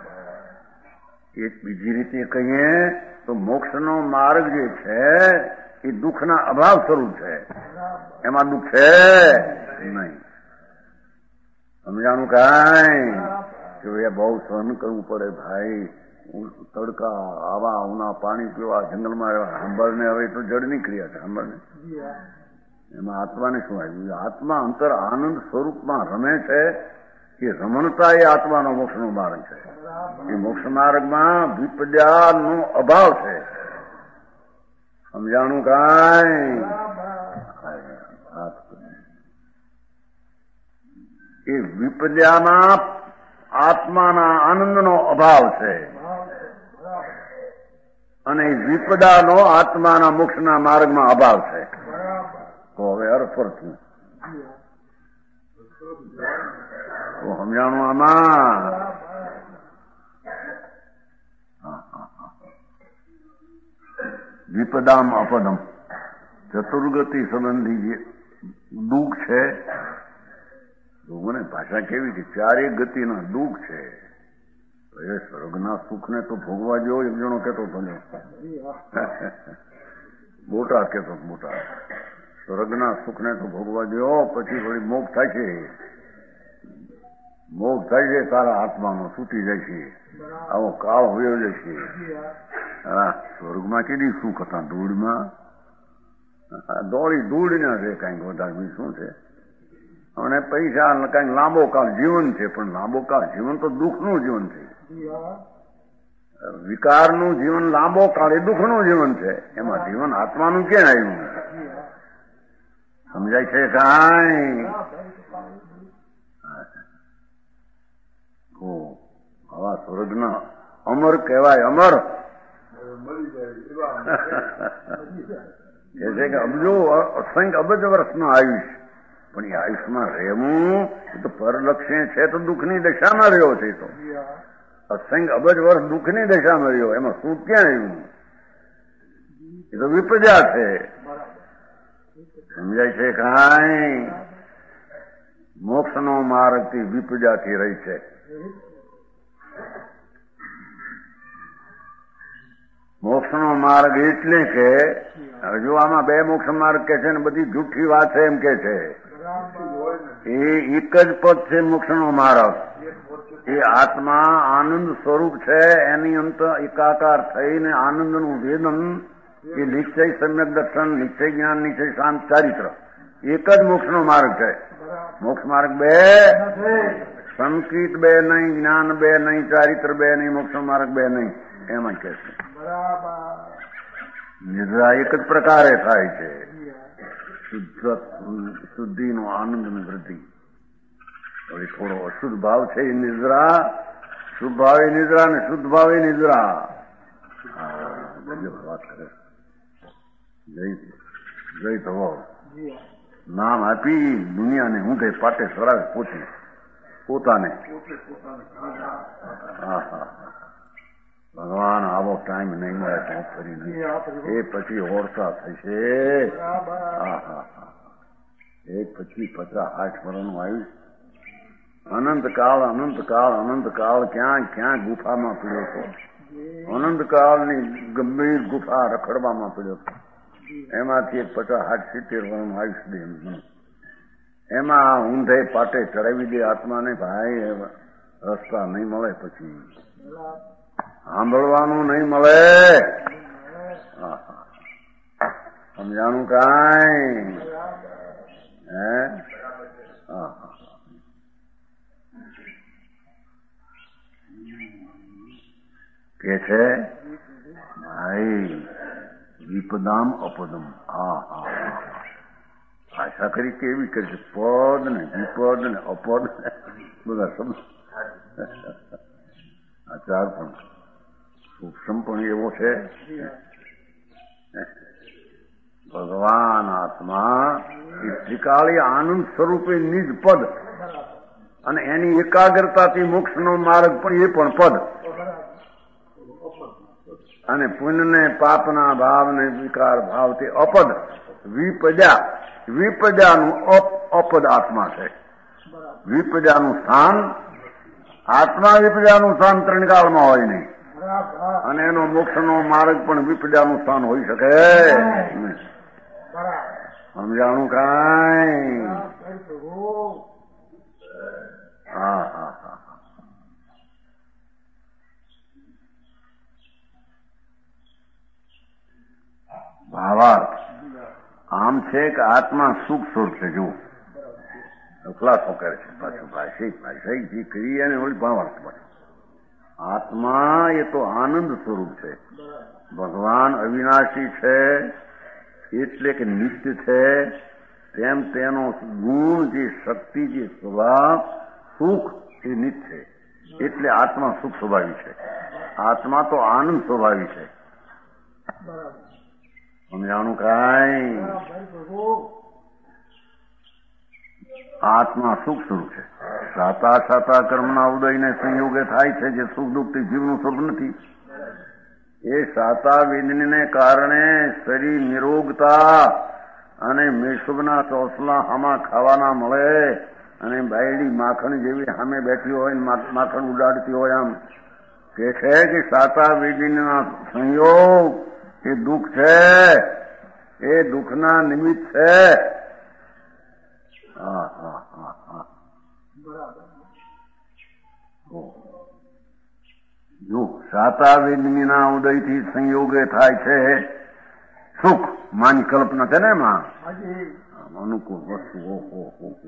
એક બીજી રીતે કહીએ તો મોક્ષનો માર્ગ જે છે એ દુઃખના અભાવ સ્વરૂપ છે. એમાં દુઃખ છે નહીં. સમજાણું કાંઈ? કે બહુ સહન કરવું પડે ભાઈ. તડકા, આવા ઉના, પાણી પીવા, જંગલમાં રહેવા. હંબળને હવે તો જડ નીકળ્યા છે. હંબળને એમાં આત્માને શું આવ્યું? આત્મા અંતર આનંદ સ્વરૂપમાં રમે છે. એ રમણતા એ આત્માનો મોક્ષનો માર્ગ છે. એ મોક્ષ માર્ગમાં વિપદ્યાનો અભાવ છે. સમજાણું કાંઈ? એ વિપદ્યામાં આત્માના આનંદનો અભાવ છે અને વિપદાનો આત્માના મોક્ષના માર્ગમાં અભાવ છે. તો હવે અર્થથી તો સમજાણું આમાં? વિપદામ અપદમ ચતુર્ગતિ સંબંધી જે દુઃખ છે, મને ભાષા કેવી છે? ચારે ગતિના દુઃખ છે. એ સ્વર્ગના સુખને તો ભોગવા જેવો એક જણો કેતો હતો, બોટાદ કેતો બોટાદ. સ્વર્ગના સુખને તો ભોગવા જેવો, પછી વળી મોક્ષ થાય છે. મોક્ષ થાય છે તારા આત્માનો છૂટી જાય છે. આવો કાળ હોયો જાય છે. સ્વર્ગમાં કેદી સુખ હતા? ધૂળમાં દોડી ધૂળના છે. કઈક વધારે શું છે? અને પૈસા કઈક લાંબો કાળ જીવન છે. પણ લાંબો કાળ જીવન તો દુઃખનું જીવન છે. વિકારનું જીવન લાંબો કાળ એ દુઃખનું જીવન છે. એમાં જીવન આત્માનું ક્યાં આવ્યું? સમજાય છે કાંઈ? હવા સ્વર્ગના અમર કહેવાય. અમર એ છે કે અબજો અસંખ્ય અબજ વર્ષનું આયુષ. પણ એ આયુષમાં રહેવું એ તો પરલક્ષ્ય છે. તો દુઃખની દશામાં રહ્યો છે. તો અસંખ્ય અબજ વર્ષ દુઃખની દશામાં રહ્યો. એમાં સુખ ક્યાં આવ્યું? એ તો વિપજા છે. સમજાય છે કાંઈ? મોક્ષનો માર્ગ થી વિપજાથી રહી છે. મોક્ષનો માર્ગ એટલે કે હજુ આમાં બે મોક્ષ માર્ગ કે છે ને બધી જૂઠી વાત છે એમ કે છે. એ એક જ પદ છે મોક્ષનો માર્ગ. એ આત્મા આનંદ સ્વરૂપ છે. એની અંત એકાકાર થઈને આનંદનું વેદન એ નિશ્ચય સમ્યક દર્શન, નિશ્ચય જ્ઞાન, નિશ્ચય શાંત ચારિત્ર એક જ મોક્ષનો માર્ગ છે. મોક્ષ માર્ગ બે, સંકિત બે નહીં, જ્ઞાન બે નહીં, ચારિત્ર બે નહીં, મોક્ષ માર્ગ બે નહીં. એમાં કે છે નિદ્રા એક જ પ્રકારે થાય છે. શુદ્ધ શુદ્ધિનો આનંદની વૃદ્ધિ. હવે થોડો અશુદ્ધ ભાવ છે એ નિદ્રા. શુદ્ધ ભાવે નિદ્રા ને શુદ્ધ ભાવે નિદ્રા. વાત કરે. જય જય ધવો નામ આપી દુનિયાને ઊંધે પાટે સરાવે પોતે પોતાને. હા હા ભગવાન આવો ટાઈમ નહીં મળે તો ફરી એ પછી ઓરસા થશે. હા હા હા એ પછી પચાસ આઠ વર્ષનું આવ્યું. અનંતકાળ અનંતકાળ અનંતકાળ ક્યાં ક્યાં ગુફામાં પડ્યો હતો. અનંતકાળની ગંભીર ગુફા રખડવામાં પડ્યો હતો. એમાંથી એક પચાસ આઠ સિત્તેર વર્ષનું આયુષ દે એમાં ઊંધે પાટે ચડાવી દે આત્માને. ભાઈ રસ્તા નહીં મળે પછી સાંભળવાનું નહીં મળે. સમજાણું કાંઈ હે? કે છે ભાઈ વિપદામ અપદમ. હા હા ભાષા કરી કેવી કરી છે. પદ ને વિપદ ને અપદ બધા શબ્દ આચાર પણ સૂક્ષ્મ પણ એવો છે. ભગવાન આત્મા એ ત્રિકાળી આનંદ સ્વરૂપે નિજ પદ અને એની એકાગ્રતાથી મોક્ષનો માર્ગ પણ એ પણ પદ અને પુણ્યને પાપના ભાવને વિકાર ભાવથી અપદ વિપદ્યા. વિપદ્યાનું અપદ આત્મા છે. વિપદ્યાનું સ્થાન આત્મા વિપદ્યાનું સ્થાન ત્રણ કાળમાં હોય નહીં અને એનો મોક્ષનો માર્ગ પણ વિપદ્યાનું સ્થાન હોઈ શકે. સમજાણું કાંઈ? હા હા હા ભાવાર્થ આમ છે કે આત્મા સુખ સ્વરૂપ છે. જો ખુલાસો કરે છે પાછું ભાષિક ભાષિક જે કરી અને ઓલી ભાવાર્થ પાછું. આત્મા એ તો આનંદ સ્વરૂપ છે. ભગવાન અવિનાશી છે એટલે કે નિત્ય છે. તેમ તેનો ગુણ જે શક્તિ જે સ્વભાવ સુખ એ નિત્ય છે એટલે આત્મા સુખ સ્વભાવી છે. આત્મા તો આનંદ સ્વભાવી છે. સમજાણું કાંઈ? આત્મા સુખ સ્વરૂપ છે. સાતા સાતા કર્મના ઉદયને સંયોગે થાય છે જે સુખ દુઃખથી જીવનું સ્વરૂપ નથી. એ સાતા વેદનીને કારણે શરીર નિરોગતા અને મેષુબના ચોસલા આમાં ખાવાના મળે અને બાયડી માખણ જેવી સામે બેઠી હોય માખણ ઉડાડતી હોય આમ કે છે કે સાતા વેદનીના સંયોગ એ દુઃખ છે. એ દુઃખના નિમિત્ત છે. હા હા હા હા જો સાતા વેદનીના ઉદયથી સંયોગે થાય છે સુખ. માની કલ્પના છે ને એમાં અનુકૂળ વસ્તુ. ઓહો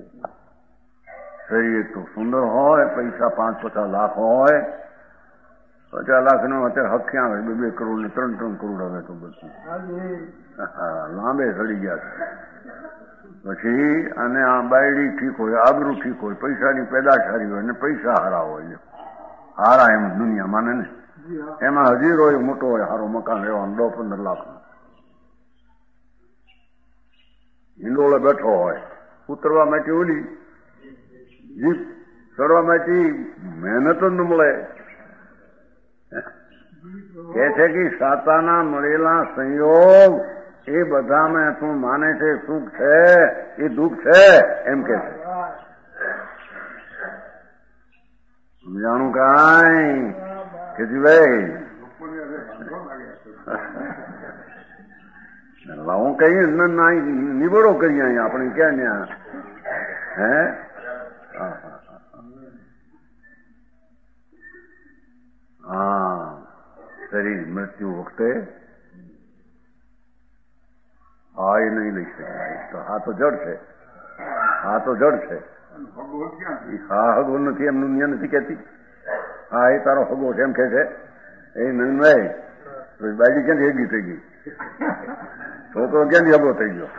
શરીર તો સુંદર હોય, પૈસા પાંચ પચાસ લાખ હોય, પચાસ લાખ નો અત્યારે હક ક્યાં આવે? બે બે કરોડ ને ત્રણ ત્રણ કરોડ હવે તો બધું લાંબે ચડી ગયા છે. પછી અને આ બાયડી ઠીક હોય, આબરૂ ઠીક હોય, પૈસાની પેદાશ હારી હોય ને પૈસા હારા હોય. હારા એમ દુનિયા માને ને. એમાં હજી હોય મોટો હોય હારો મકાન રહેવાનું દસ પંદર લાખ નો. હિંડોળે બેઠો હોય, ઉતરવા માટે ઓલી જીપ ચડવા માટે મહેનત જ ન મળે. કે છે કે સાતાના મળેલા સંયોગ એ બધામાં તું માને છે સુખ છે એ દુઃખ છે એમ કે છે. સમજાણું કાંઈ? કે ભાઈ હું કહીએ નિબડો કરીએ અહીંયા આપણે ક્યાં ત્યાં હે? હા શરીર મૃત્યુ વખતે હા એ નહીં લઈ શકાય. તો આ તો જડ છે. આ તો જડ છે. હા હગો નથી એમ દુનિયા નથી કહેતી. હા એ તારો હગો છે એમ કે છે. એ નહીં બાજી ક્યાંથી હેગી થઈ ગઈ? છોકરો ક્યાંથી હગો થઈ ગયો?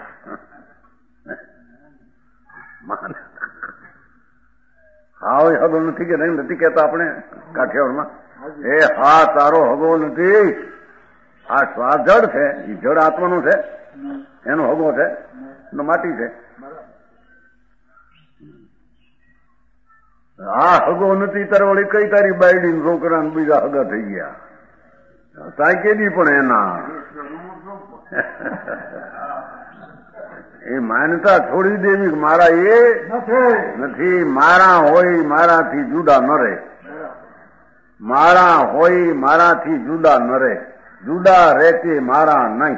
હા હગો નથી કે નહીં નથી કેતા આપણે કાઠિયાવાડમાં. એ હા તારો હગો નથી. આ શ્વાસ જડ છે. એ જડ આત્માનો છે. એનો હગો છે. માટી છે. આ હગો નથી તારે વળી કઈ તારી બાયડી છોકરા બીજા હગા થઈ ગયા સાયકેલી પણ એના એ માન્યતા છોડી દેવી મારા એ નથી. મારા હોય મારાથી જુદા ન રહે, મારા હોય મારાથી જુદા ન રહે, જુદા રહેતે મારા નહીં.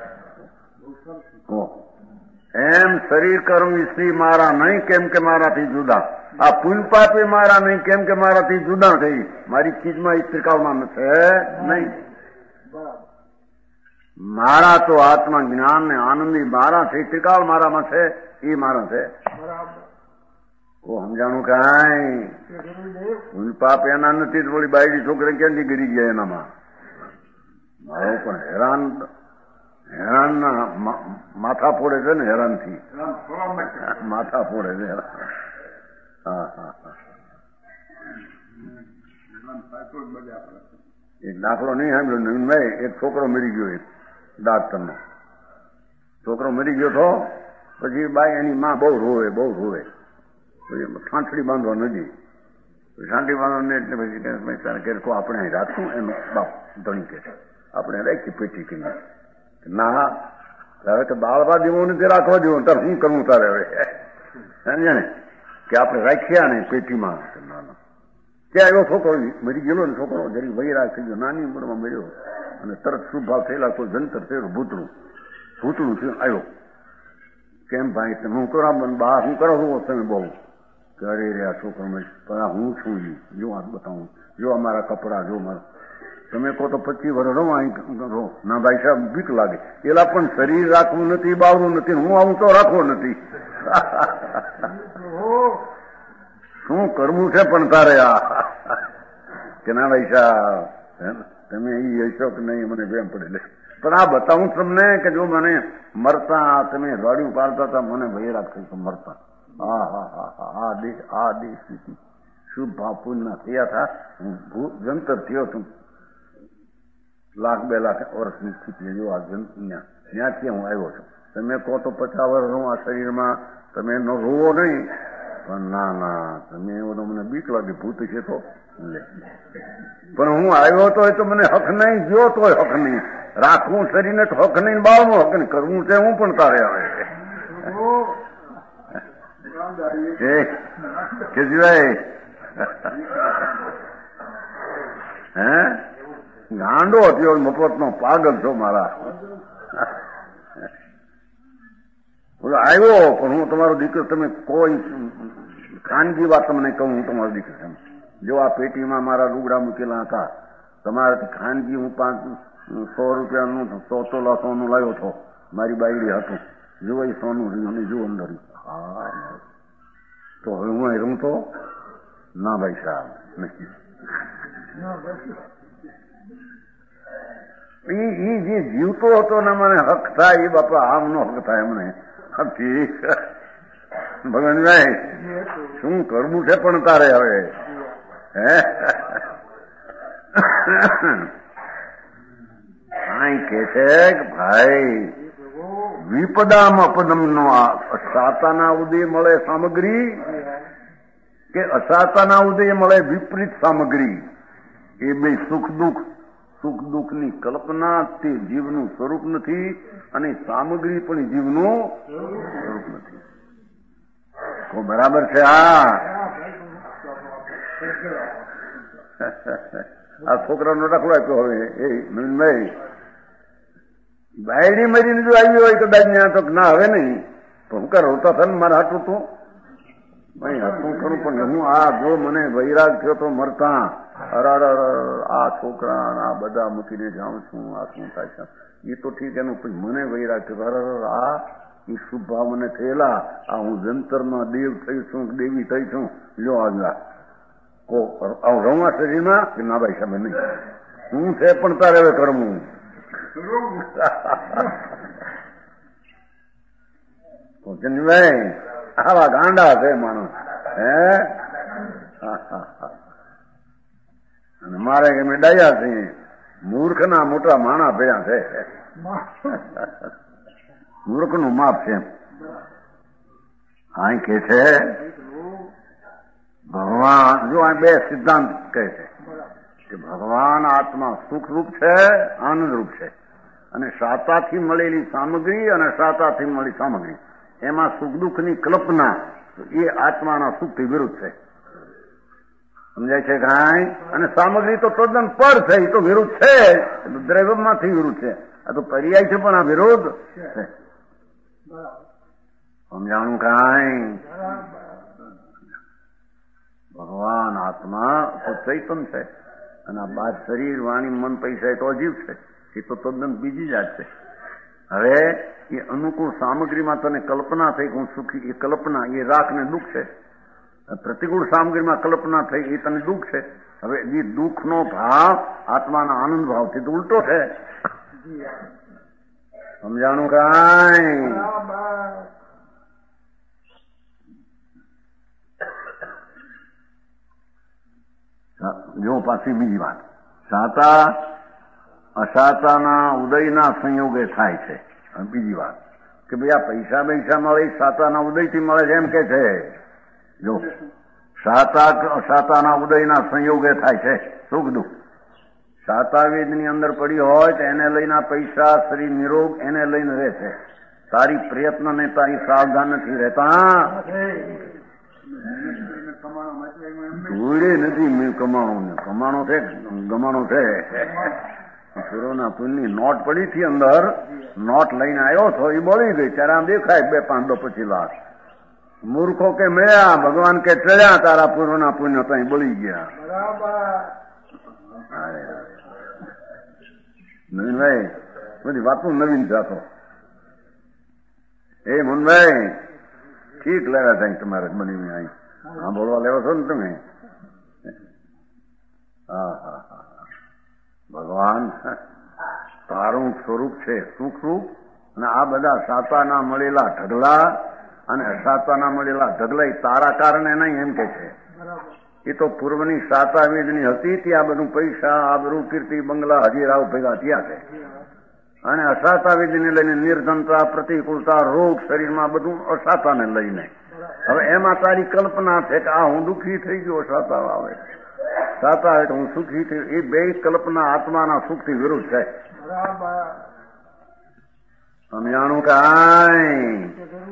એમ શરીર કર્મ સ્ત્રી મારા નહીં કેમ કે મારાથી જુદા, આ પુલ પાપે મારા નહીં કેમ કે મારાથી જુદા થઈ. મારી ચીજમાં ત્રિકાળમાં છે નહીં. મારા તો આત્મા જ્ઞાન ને આનંદી મારા છે, ત્રિકાળ મારામાં છે, એ મારા છે. ઓ સમજાણું કાંઈ પુલ પાપ એના નથી તો વળી બાયડી છોકરી ક્યાંથી ગરી ગયા એનામાં. મારો પણ હેરાન હેરાન ના માથા ફોડે છે ને, હેરાન થી માથા ફોડે છે. હા હા એક દાખલો નહીં સાંભળ્યો નવીનભાઈ, એક છોકરો મરી ગયો, એક ડાક્ટર નો છોકરો મરી ગયો તો પછી બાઈ એની માં બહુ રોવે બહુ રોવે ઠાંઠડી બાંધવા નથી, ઠાંઠડી બાંધવા એટલે પછી કે આપણે અહીં રાખશું એમ બાપ ધણી કે આપણે રાખી પેટી કે ના હવે તો બાળવા દેવો નથી રાખવા દેવો તારે શું કરવું તારે હવે સમજે ને કે આપણે રાખ્યા ને પેટીમાં. ના ના ત્યાં એવો છોકરો મરી ગયેલો ને છોકરો જરી વૈરાગ થઈ ગયો, નાની ઉંમરમાં મર્યો અને તરત શુભાવ થયેલા કોઈ જંતર થયેલું ભૂતળું ભૂતળું થયું આવ્યો. કેમ ભાઈ તમે હું કરો બા હું કરો છું તમે બહુ કરે રહ્યા છોકરો પણ હું છું જો આ બતાવું જો અમારા કપડા જો મારા તમે કહો તો પચીસ વર્ષ રહો અહીં રહો ના ભાઈ સાહેબ બીક લાગે. પેલા પણ શરીર રાખવું નથી, બાવરું નથી, હું આવું તો રાખવો નથી. શું કરવું છે પણ તારે આ કે ના ભાઈ સાહેબ તમે એ હશો કે નહીં મને બેમ પડે. પણ આ બતાવું તમને કે જો મને મરતા તમે રડ્યું પાડતા હતા મને વૈરાગ થઈ તો મરતા. હા હા હા હા આ દેશ આ દેશ શુભ ભાવ પૂર્ણ થયા હતા. હું જંતર થયો છું લાખ બે લાખ વર્ષની સ્થિતિ જો આ ત્યાંથી હું આવ્યો છું. તમે કહો તો પચાસ વર્ષ રહું આ શરીરમાં તમે ન રોવો નહીં પણ ના ના તમે એવો તો મને બીક લાગે ભૂત છે તો પણ હું આવ્યો તો તો મને હક નહીં, ગયો તો હક નહીં, રાખવું શરીરને તો હક નહીં, બાળનું હક નહીં, કરવું છે હું પણ તારે આવે કે જીવાય હે ગાંડો થયો મફત નો પાગલ છો મારા. બોલો આવ્યો પણ હું તમારો દીકરો તમે કોઈ ખાનગી વાત તમને કહું હું તમારો દીકરો છું. જો આ પેટીમાં મારા લુગડા મૂકેલા હતા તમારાથી ખાનગી હું પાંચ સો રૂપિયાનું સો તોલા સોનું લાવ્યો હતો મારી બાયડી હતું જો એ સોનું રહ્યું જો અંદર. હા તો હવે હું અહીં રમતો ના ભાઈ સાહેબ નથી. એ જે જીવતો હતો ને મને હક થાય એ બાપા આમ નો હક થાય એમને. ઠીક ભગવાનભાઈ શું કરવું છે પણ તારે હવે હે કાંઈ કે છે કે ભાઈ વિપદામ અપદમ નો અસાતાના ઉદય મળે સામગ્રી કે અસાતાના ઉદય મળે વિપરીત સામગ્રી. એ બે સુખ દુઃખ સુખ દુઃખની કલ્પના તે જીવનું સ્વરૂપ નથી અને સામગ્રી પણ જીવનું સ્વરૂપ નથી. તો બરાબર છે. આ આ છોકરાનો દાખલો આપ્યો. હવે એ નવીનભાઈ બાયડી મરીને જો આવી હોય તો દાદ તો ના હવે નહીં પણ હું કરો તો થને મારે હતું તું ભાઈ હતું કરું પણ હું આ જો મને વૈરાગ થયો તો મરતા અરાર આ છોકરા આ બધા મૂકીને જાઉં છું આ શું થાય છે એ તો ઠીક એનું પછી મને વૈરાગ થયો અરાર આ એ શુભ ભાવ મને થયેલા આ હું જંતરમાં દેવ થઈ છું દેવી થઈ છું લ્યો આગળ કો રમવા શરીરમાં કે ના ભાઈ સામે નહીં હું છે પણ તારે હવે કરવું. ભાઈ આવા ગાંડા છે માણસ હે અને મારે કે અમે ડાયા છીએ મૂર્ખના મોટા માણા ભેયા છે. મૂર્ખનું માપ છે અહીં કે છે ભગવાન, જો આ બે સિદ્ધાંત કહે છે કે ભગવાન આત્મા સુખરૂપ છે, આનંદરૂપ છે, અને શાતાથી મળેલી સામગ્રી અને શાતાથી મળેલી સામગ્રી એમાં સુખ દુઃખની કલ્પના એ આત્માના સુખથી વિરુદ્ધ છે. સમજાય છે કાંઈ? અને સામગ્રી તો તદ્દન પર છે, એ તો વિરુદ્ધ છે, દ્રવ્યમાંથી વિરુદ્ધ છે. આ તો પર્યાય છે, પણ આ વિરોધ છે. સમજાણું કાંઈ? ભગવાન આત્મા તો ચૈતન છે, અને આ બાદ શરીર, વાણી, મન, પૈસા એ તો અજીવ છે, એ તો તદ્દન બીજી જાત છે. હવે એ અનુકૂળ સામગ્રીમાં તને કલ્પના થઈ હું સુખી, એ કલ્પના એ રાખ ને દુઃખ છે. પ્રતિકૂળ સામગ્રીમાં કલ્પના થઈ એ તને દુઃખ છે. હવે એ દુઃખનો ભાવ આત્માના આનંદ ભાવથી તો ઉલટો છે. સમજાણું કાંઈ? જો પાછી બીજી વાત, સાતા અસાતાના ઉદયના સંયોગે થાય છે. બીજી વાત કે ભાઈ આ પૈસા પૈસા મળે સાતાના ઉદયથી મળે છે એમ કે છે. જો સાતા અસાતાના ઉદયના સંયોગે થાય છે સુખ દુઃખ. સાતાવેદની અંદર પડી હોય તો એને લઈને પૈસા, શરીર, નિરોગ એને લઈને રહે છે. તારી પ્રયત્ન ને તારી સાવધાન નથી રહેતા. જોડે નથી કમાણો, કમાણો છે, ગમાણો છે. પૂર્વના પુણ્યની નોટ પડી હતી અંદર, નોટ લઈને આવ્યો છો, એ બળી ગઈ. ત્યારે આમ દેખાય બે પાંચ દો પચીસ લાખ. મૂર્ખો કે મળ્યા, ભગવાન કે ચડ્યા, તારા પૂર્વના પુણ્ય તો અહીં બળી ગયા. નવીનભાઈ બધી વાતો નવીન જાતો. એ મનભાઈ ઠીક લેવા થાય તમારે બની અહીં હા બોલવા લેવો છો ને તમે. હા હા હા ભગવાન તારું સ્વરૂપ છે સુખરૂપ, અને આ બધા સાતાના મળેલા ઢગલા અને અસાતાના મળેલા ઢગલા તારા કારણે નહીં એમ કે છે. એ તો પૂર્વની સાતાવેદની હતી ત્યાં બધું પૈસા, આબરૂ, કીર્તિ, બંગલા, હજીરાઓ ભેગા થયા છે. અને અસાતાવેદને લઈને નિર્ધનતા, પ્રતિકૂળતા, રોગ શરીરમાં બધું અસાતાને લઈને. હવે એમાં તારી કલ્પના છે કે આ હું દુઃખી થઈ ગયો, સાતા આવે, સાતા આવે તો હું સુખી થઈ. એ બે કલ્પના આત્માના સુખથી વિરુદ્ધ છે. સમજાણું કાંઈ?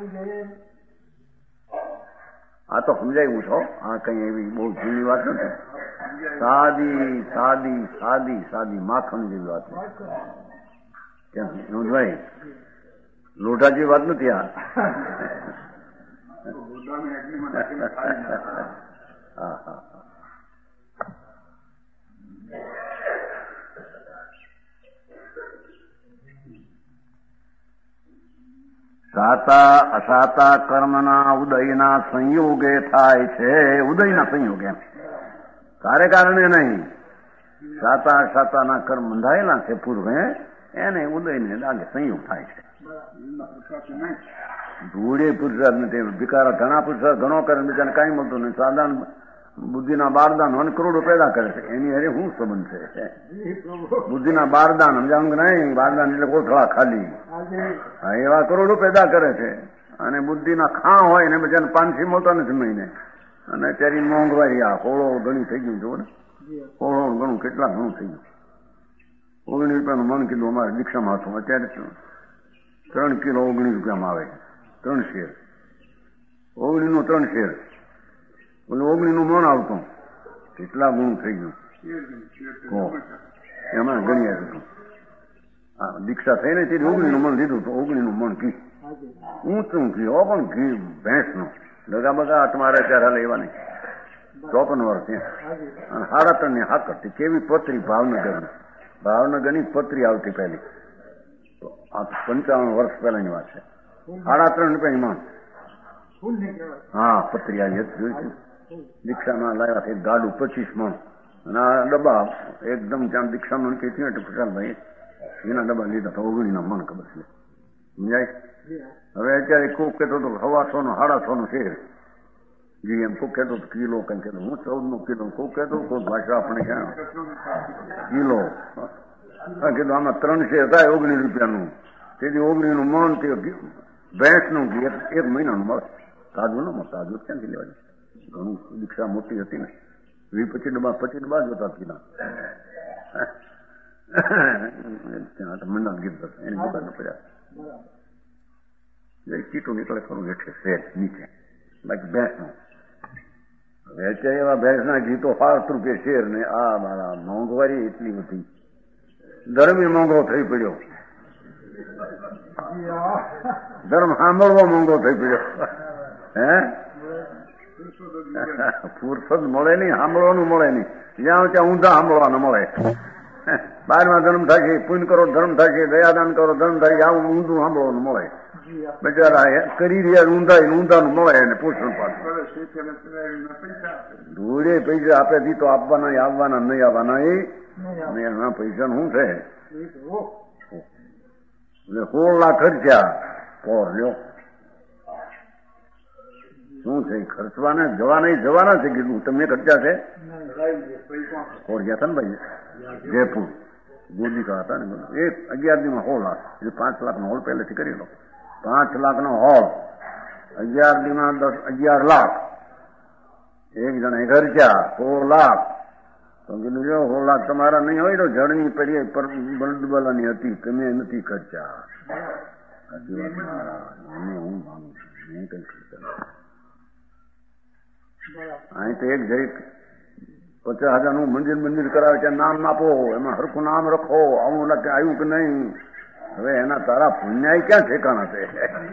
આ તો સમજાયું છો. આ કઈ એવી બહુ જૂની વાત નથી. સાદી સાદી સાદી સાદી માખણ જેવી વાત કેમ ભાઈ? લોઢા જેવી વાત નથી આ. હા હા સાતા અસાતા કર્મના ઉદયના સંયોગે થાય છે. ઉદયના સંયોગે એમ તારે કારણે નહીં. સાતા અસાતાના કર્મ બંધાયેલા છે પૂર્વે, એને ઉદયને લાગે સંયોગ થાય છે. ધૂળે પુરુષાર્થ નથી. ભિકારા ઘણા પુરુષાર્થ ઘણો કરે, બીજાને કાંઈ મળતું નહીં. સાધારણ બુદ્ધિના બારદાન વન કરોડો પેદા કરે છે. એની હારે શું સંબંધ છે? બુદ્ધિના બારદાન સમજાવું કે નહીં? બારદાન એટલે કોથળા ખાલી, એવા કરોડો પેદા કરે છે. અને બુદ્ધિના ખા હોય ને બધાને પાંચસી મળતા નથી મહિને. અને અત્યારે મોંઘવારી આ કોળો ઘણી થઈ ગયું જો ને, કોળો ઘણું કેટલા ઘણું થઈ ગયું. ઓગણીસ રૂપિયાનું મન કિલો અમારે દીક્ષામાં હતું. અત્યારે ત્રણ કિલો ઓગણીસ રૂપિયામાં આવે છે. ત્રણ શેર ઓગણીસ નું ત્રણ શેર ઓલું ઓગણીસ નું મણ આવતું. કેટલા ગુણું થઈ ગયું એમાં ગણી આવ્યું. હા દીક્ષા થઈને તેથી ઓગણીસ નું મણ લીધું તો ઓગણીસ નું મણ ઘી ઊંચું ઘી હો, પણ ઘી ભેંસ નું લગા બગા તમારે ત્યારે હાલ એવા નહીં. ચોપન વર્ષ ત્યાં સાડા ત્રણ ની હાકર કેવી પતરી ભાવનગરની ભાવનગરની પતરી આવતી પહેલી. આ પંચાવન વર્ષ પહેલાની વાત છે. સાડા ત્રણ રૂપિયાની માં હા પતરી આવી જોઈ. દીક્ષામાં લાવ્યા છે ગાડું પચીસ મણ અને આ ડબ્બા એકદમ ત્યાં દીક્ષામાં કે થયું એટલે પ્રસાદભાઈ એના ડબ્બા લીધા હતા ઓગણીના મણ ખબર છે. સમજાય? હવે અત્યારે કોક કહેતો હતો સવાસો નો સાડાસો નો શેર જી એમ કોક કહેતો કિલો કઈ કહેતો હું ચૌદ નો કિલો કોક કહેતો કોઈ ભાષા આપણે ક્યાં કિલો કીધું આમાં ત્રણ શેર થાય ઓગણીસ રૂપિયાનું. તેથી ઓગણીસ નું મણ તે ભેંસનું ઘી એક મહિનાનું મળે. તાજું ન મળે. તાજું ક્યાંથી લેવાની? ઘણું દીક્ષા મોટી હતી ને, વી પચીસ ડબ્બા પચીસ ડબ્બા જોતા ઘીના. મંડળ ગીત એની દુકાન પડ્યા ચીટું નીકળે ખરું હેઠે શેર નીચે, બાકી ભેંસનું વેચે એવા ભેંસના ઘી તો સાત રૂપિયા શેર ને. આ મારા મોંઘવારી એટલી બધી, ધર્મ મોંઘો થઈ પડ્યો, ધર્મ સાંભળવો મોંઘો થઈ પડ્યો. હે ફુરસદ મળે નહી, સાંભળવાનું મળે નહી. જ્યાં ત્યાં ઊંધા સાંભળવાનું મળે. બારમાં ધર્મ થાય છે, પુણ્ય કરો ધર્મ થાય છે, દયાદાન કરો ધર્મ થાય છે, આવું ઊંધું સાંભળવાનું મળે. બિચારા કરી રહ્યા ઊંધા ઊંધાનું મળે એને પોષણ પાછું. ધૂળે પૈસા આપે દી તો આપવાના આવવાના નહીં આવવાના એ એના પૈસા શું છે? સોળ લાખ ખર્ચ્યા પોર લ્યો. શું છે ખર્ચવાના? જવાના જવાના છે કીધું. તમને ખર્ચા છે? પોર ગયા હતા ને ભાઈ જયપુર ગોદિકા હતા ને, એ અગિયાર દીમાં સોળ લાખ એટલે પાંચ લાખ નો હોલ પહેલેથી કરી લો. પાંચ લાખ નો હોલ અગિયાર દીમાં દસ અગિયાર લાખ. એક જણા ખર્ચા સોળ લાખ. તો કીધું જો સોળ લાખ તમારા નહીં હોય તો જળની પડી બળદબલાની હતી, તમે નથી ખર્ચા. હું માનું છું મેં કઈ ખર્ચા. અહીં તો એક જઈ પચાસ હજાર નું મંદિર મંદિર કરાવે છે, નામ આપો, એમાં હરખું નામ રખો, આવું નથી આવ્યું કે નહીં. હવે એના તારા પુણ્ય ક્યાં ઠેકાણા છે?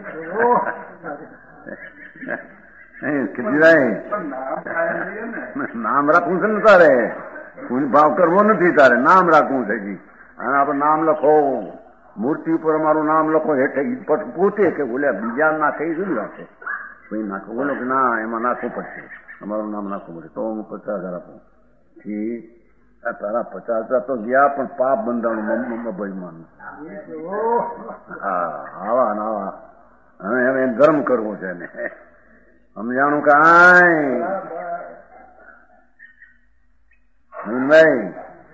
નામ રાખવું છે ને તારે, પુણ્ય ભાવ કરવો નથી તારે, નામ રાખવું છે. જી અને આપણે નામ લખો, મૂર્તિ ઉપર અમારું નામ લખો, હેઠે પોતે કે બોલે બીજા નાખે એ શું રાખે? કોઈ નાખો બોલો કે ના એમાં નાખવું પડશે, અમારું નામ નાખવું પડે તો હું પચાસ હજાર આપું. તારા પચાસ હજાર તો ગયા પણ પાપ બંધાણું મભાઈમાં. હા આવા નાવા હવે હવે ધર્મ કરવો છે ને સમજાણું કાંઈ ભાઈ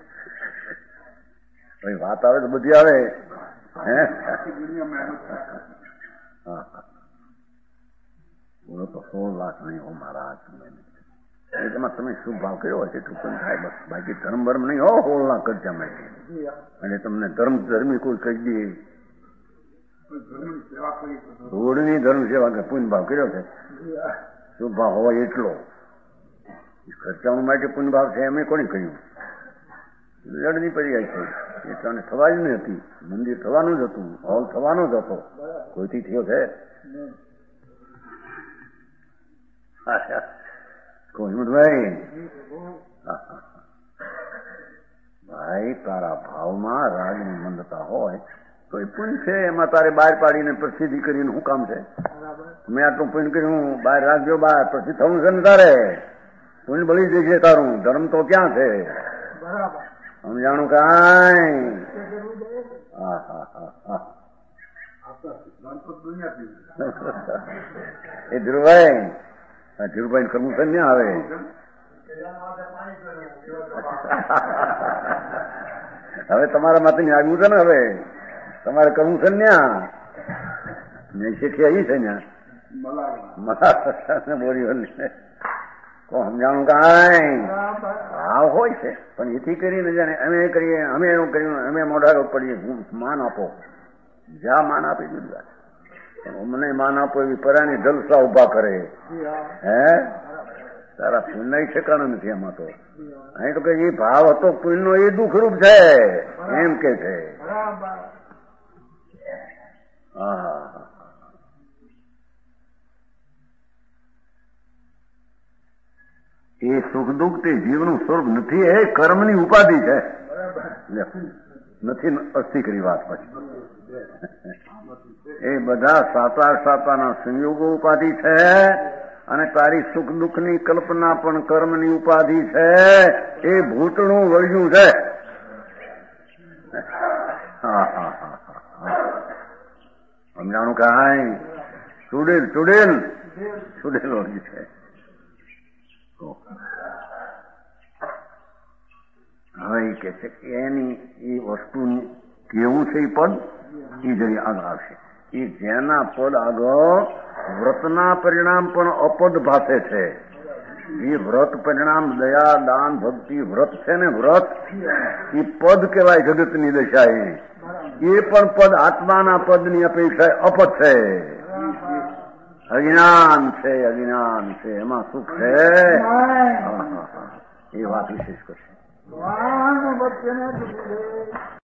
ભાઈ વાત આવે તો બધી આવે. હે બોલો તો સોળ લાખ નહીં હો મારા એમાં તમે શું ભાવ કર્યો હોય એટલું પણ થાય બસ. બાકી ધર્મ વર્મ નહીં હો સોળ લાખ ખર્ચા માટે. અને તમને ધર્મ ધર્મી કોઈ કહી દે રોડની ધર્મ સેવા કે પુણ્ય ભાવ કર્યો છે, શું ભાવ હોય એટલો ખર્ચાઓ માટે પુણ્ય ભાવ છે એમ કોને કહ્યું? લડની પડી જાય છે એટલાને થવા જ નહીં હતી. મંદિર થવાનું જ હતું, હોલ થવાનો જ હતો, કોઈથી થયો છે? હિંમતભાઈ ભાઈ તારા ભાવમાં રાગની મંદતા હોય તો એ પુણ્ય છે, એમાં તારે બહાર પાડીને પ્રસિદ્ધિ કરીને શું કામ છે? મેં આટલું પુણ્ય કર્યું, બહાર રાખજો, બહાર પ્રસિદ્ધ થવું છે ને તારે, પુણ્ય બળી જશે તારું. ધર્મ તો ક્યાં છે? સમજાણું કાંઈ? હા હા હા હા એ ધીરુભાઈ ધીરુભાઈ કરવું છે ને આવે હવે તમારા માંથી આવ્યું છે ને, હવે તમારે કરવું છે ને શીખી આવી છે ને બોરી સમજાણું કાંઈ ભાવ હોય છે પણ એથી કરીને જાણે અમે કરીએ અમે એવું કર્યું અમે મોઢારો પડીએ માન આપો, જ્યાં માન આપી દીધું વાત. મને માન આપો એવી પરાની જલસા ઉભા કરે. હે તારા પુણ્ય ઠેકાણું નથી એમાં તો. અહીં તો કે એ ભાવ હતો પુણ્યનો એ દુઃખરૂપ છે એમ કે છે. હા એ સુખ દુઃખ તે જીવનું સ્વરૂપ નથી, એ કર્મની ઉપાધિ છે. નથી અસ્થિ કરી વાત પછી એ બધા સાતા સાતાના સંયોગો ઉપાધિ છે અને તારી સુખ દુઃખની કલ્પના પણ કર્મની ઉપાધિ છે. એ ભૂતળું વળ્યું છે. હા હા હા સમજાણું કાંઈ? ચુડેલ ચુડેલ ચુડેલ વળ્યું છે. હવે એ કે છે કે એની એ વસ્તુનું કેવું છે એ પદ એ જરી આગળ આવશે. એ જેના પદ આગળ વ્રતના પરિણામ પણ અપદ ભાષે છે. એ વ્રત પરિણામ દયા દાન ભક્તિ વ્રત છે ને, વ્રત એ પદ કહેવાય. જગતની દશા એ એ પણ પદ આત્માના પદની અપેક્ષા અપદ છે. અજ્ઞાન છે, અજ્ઞાન છે, એમાં સુખ છે. એ વાત વિશેષ કરશે.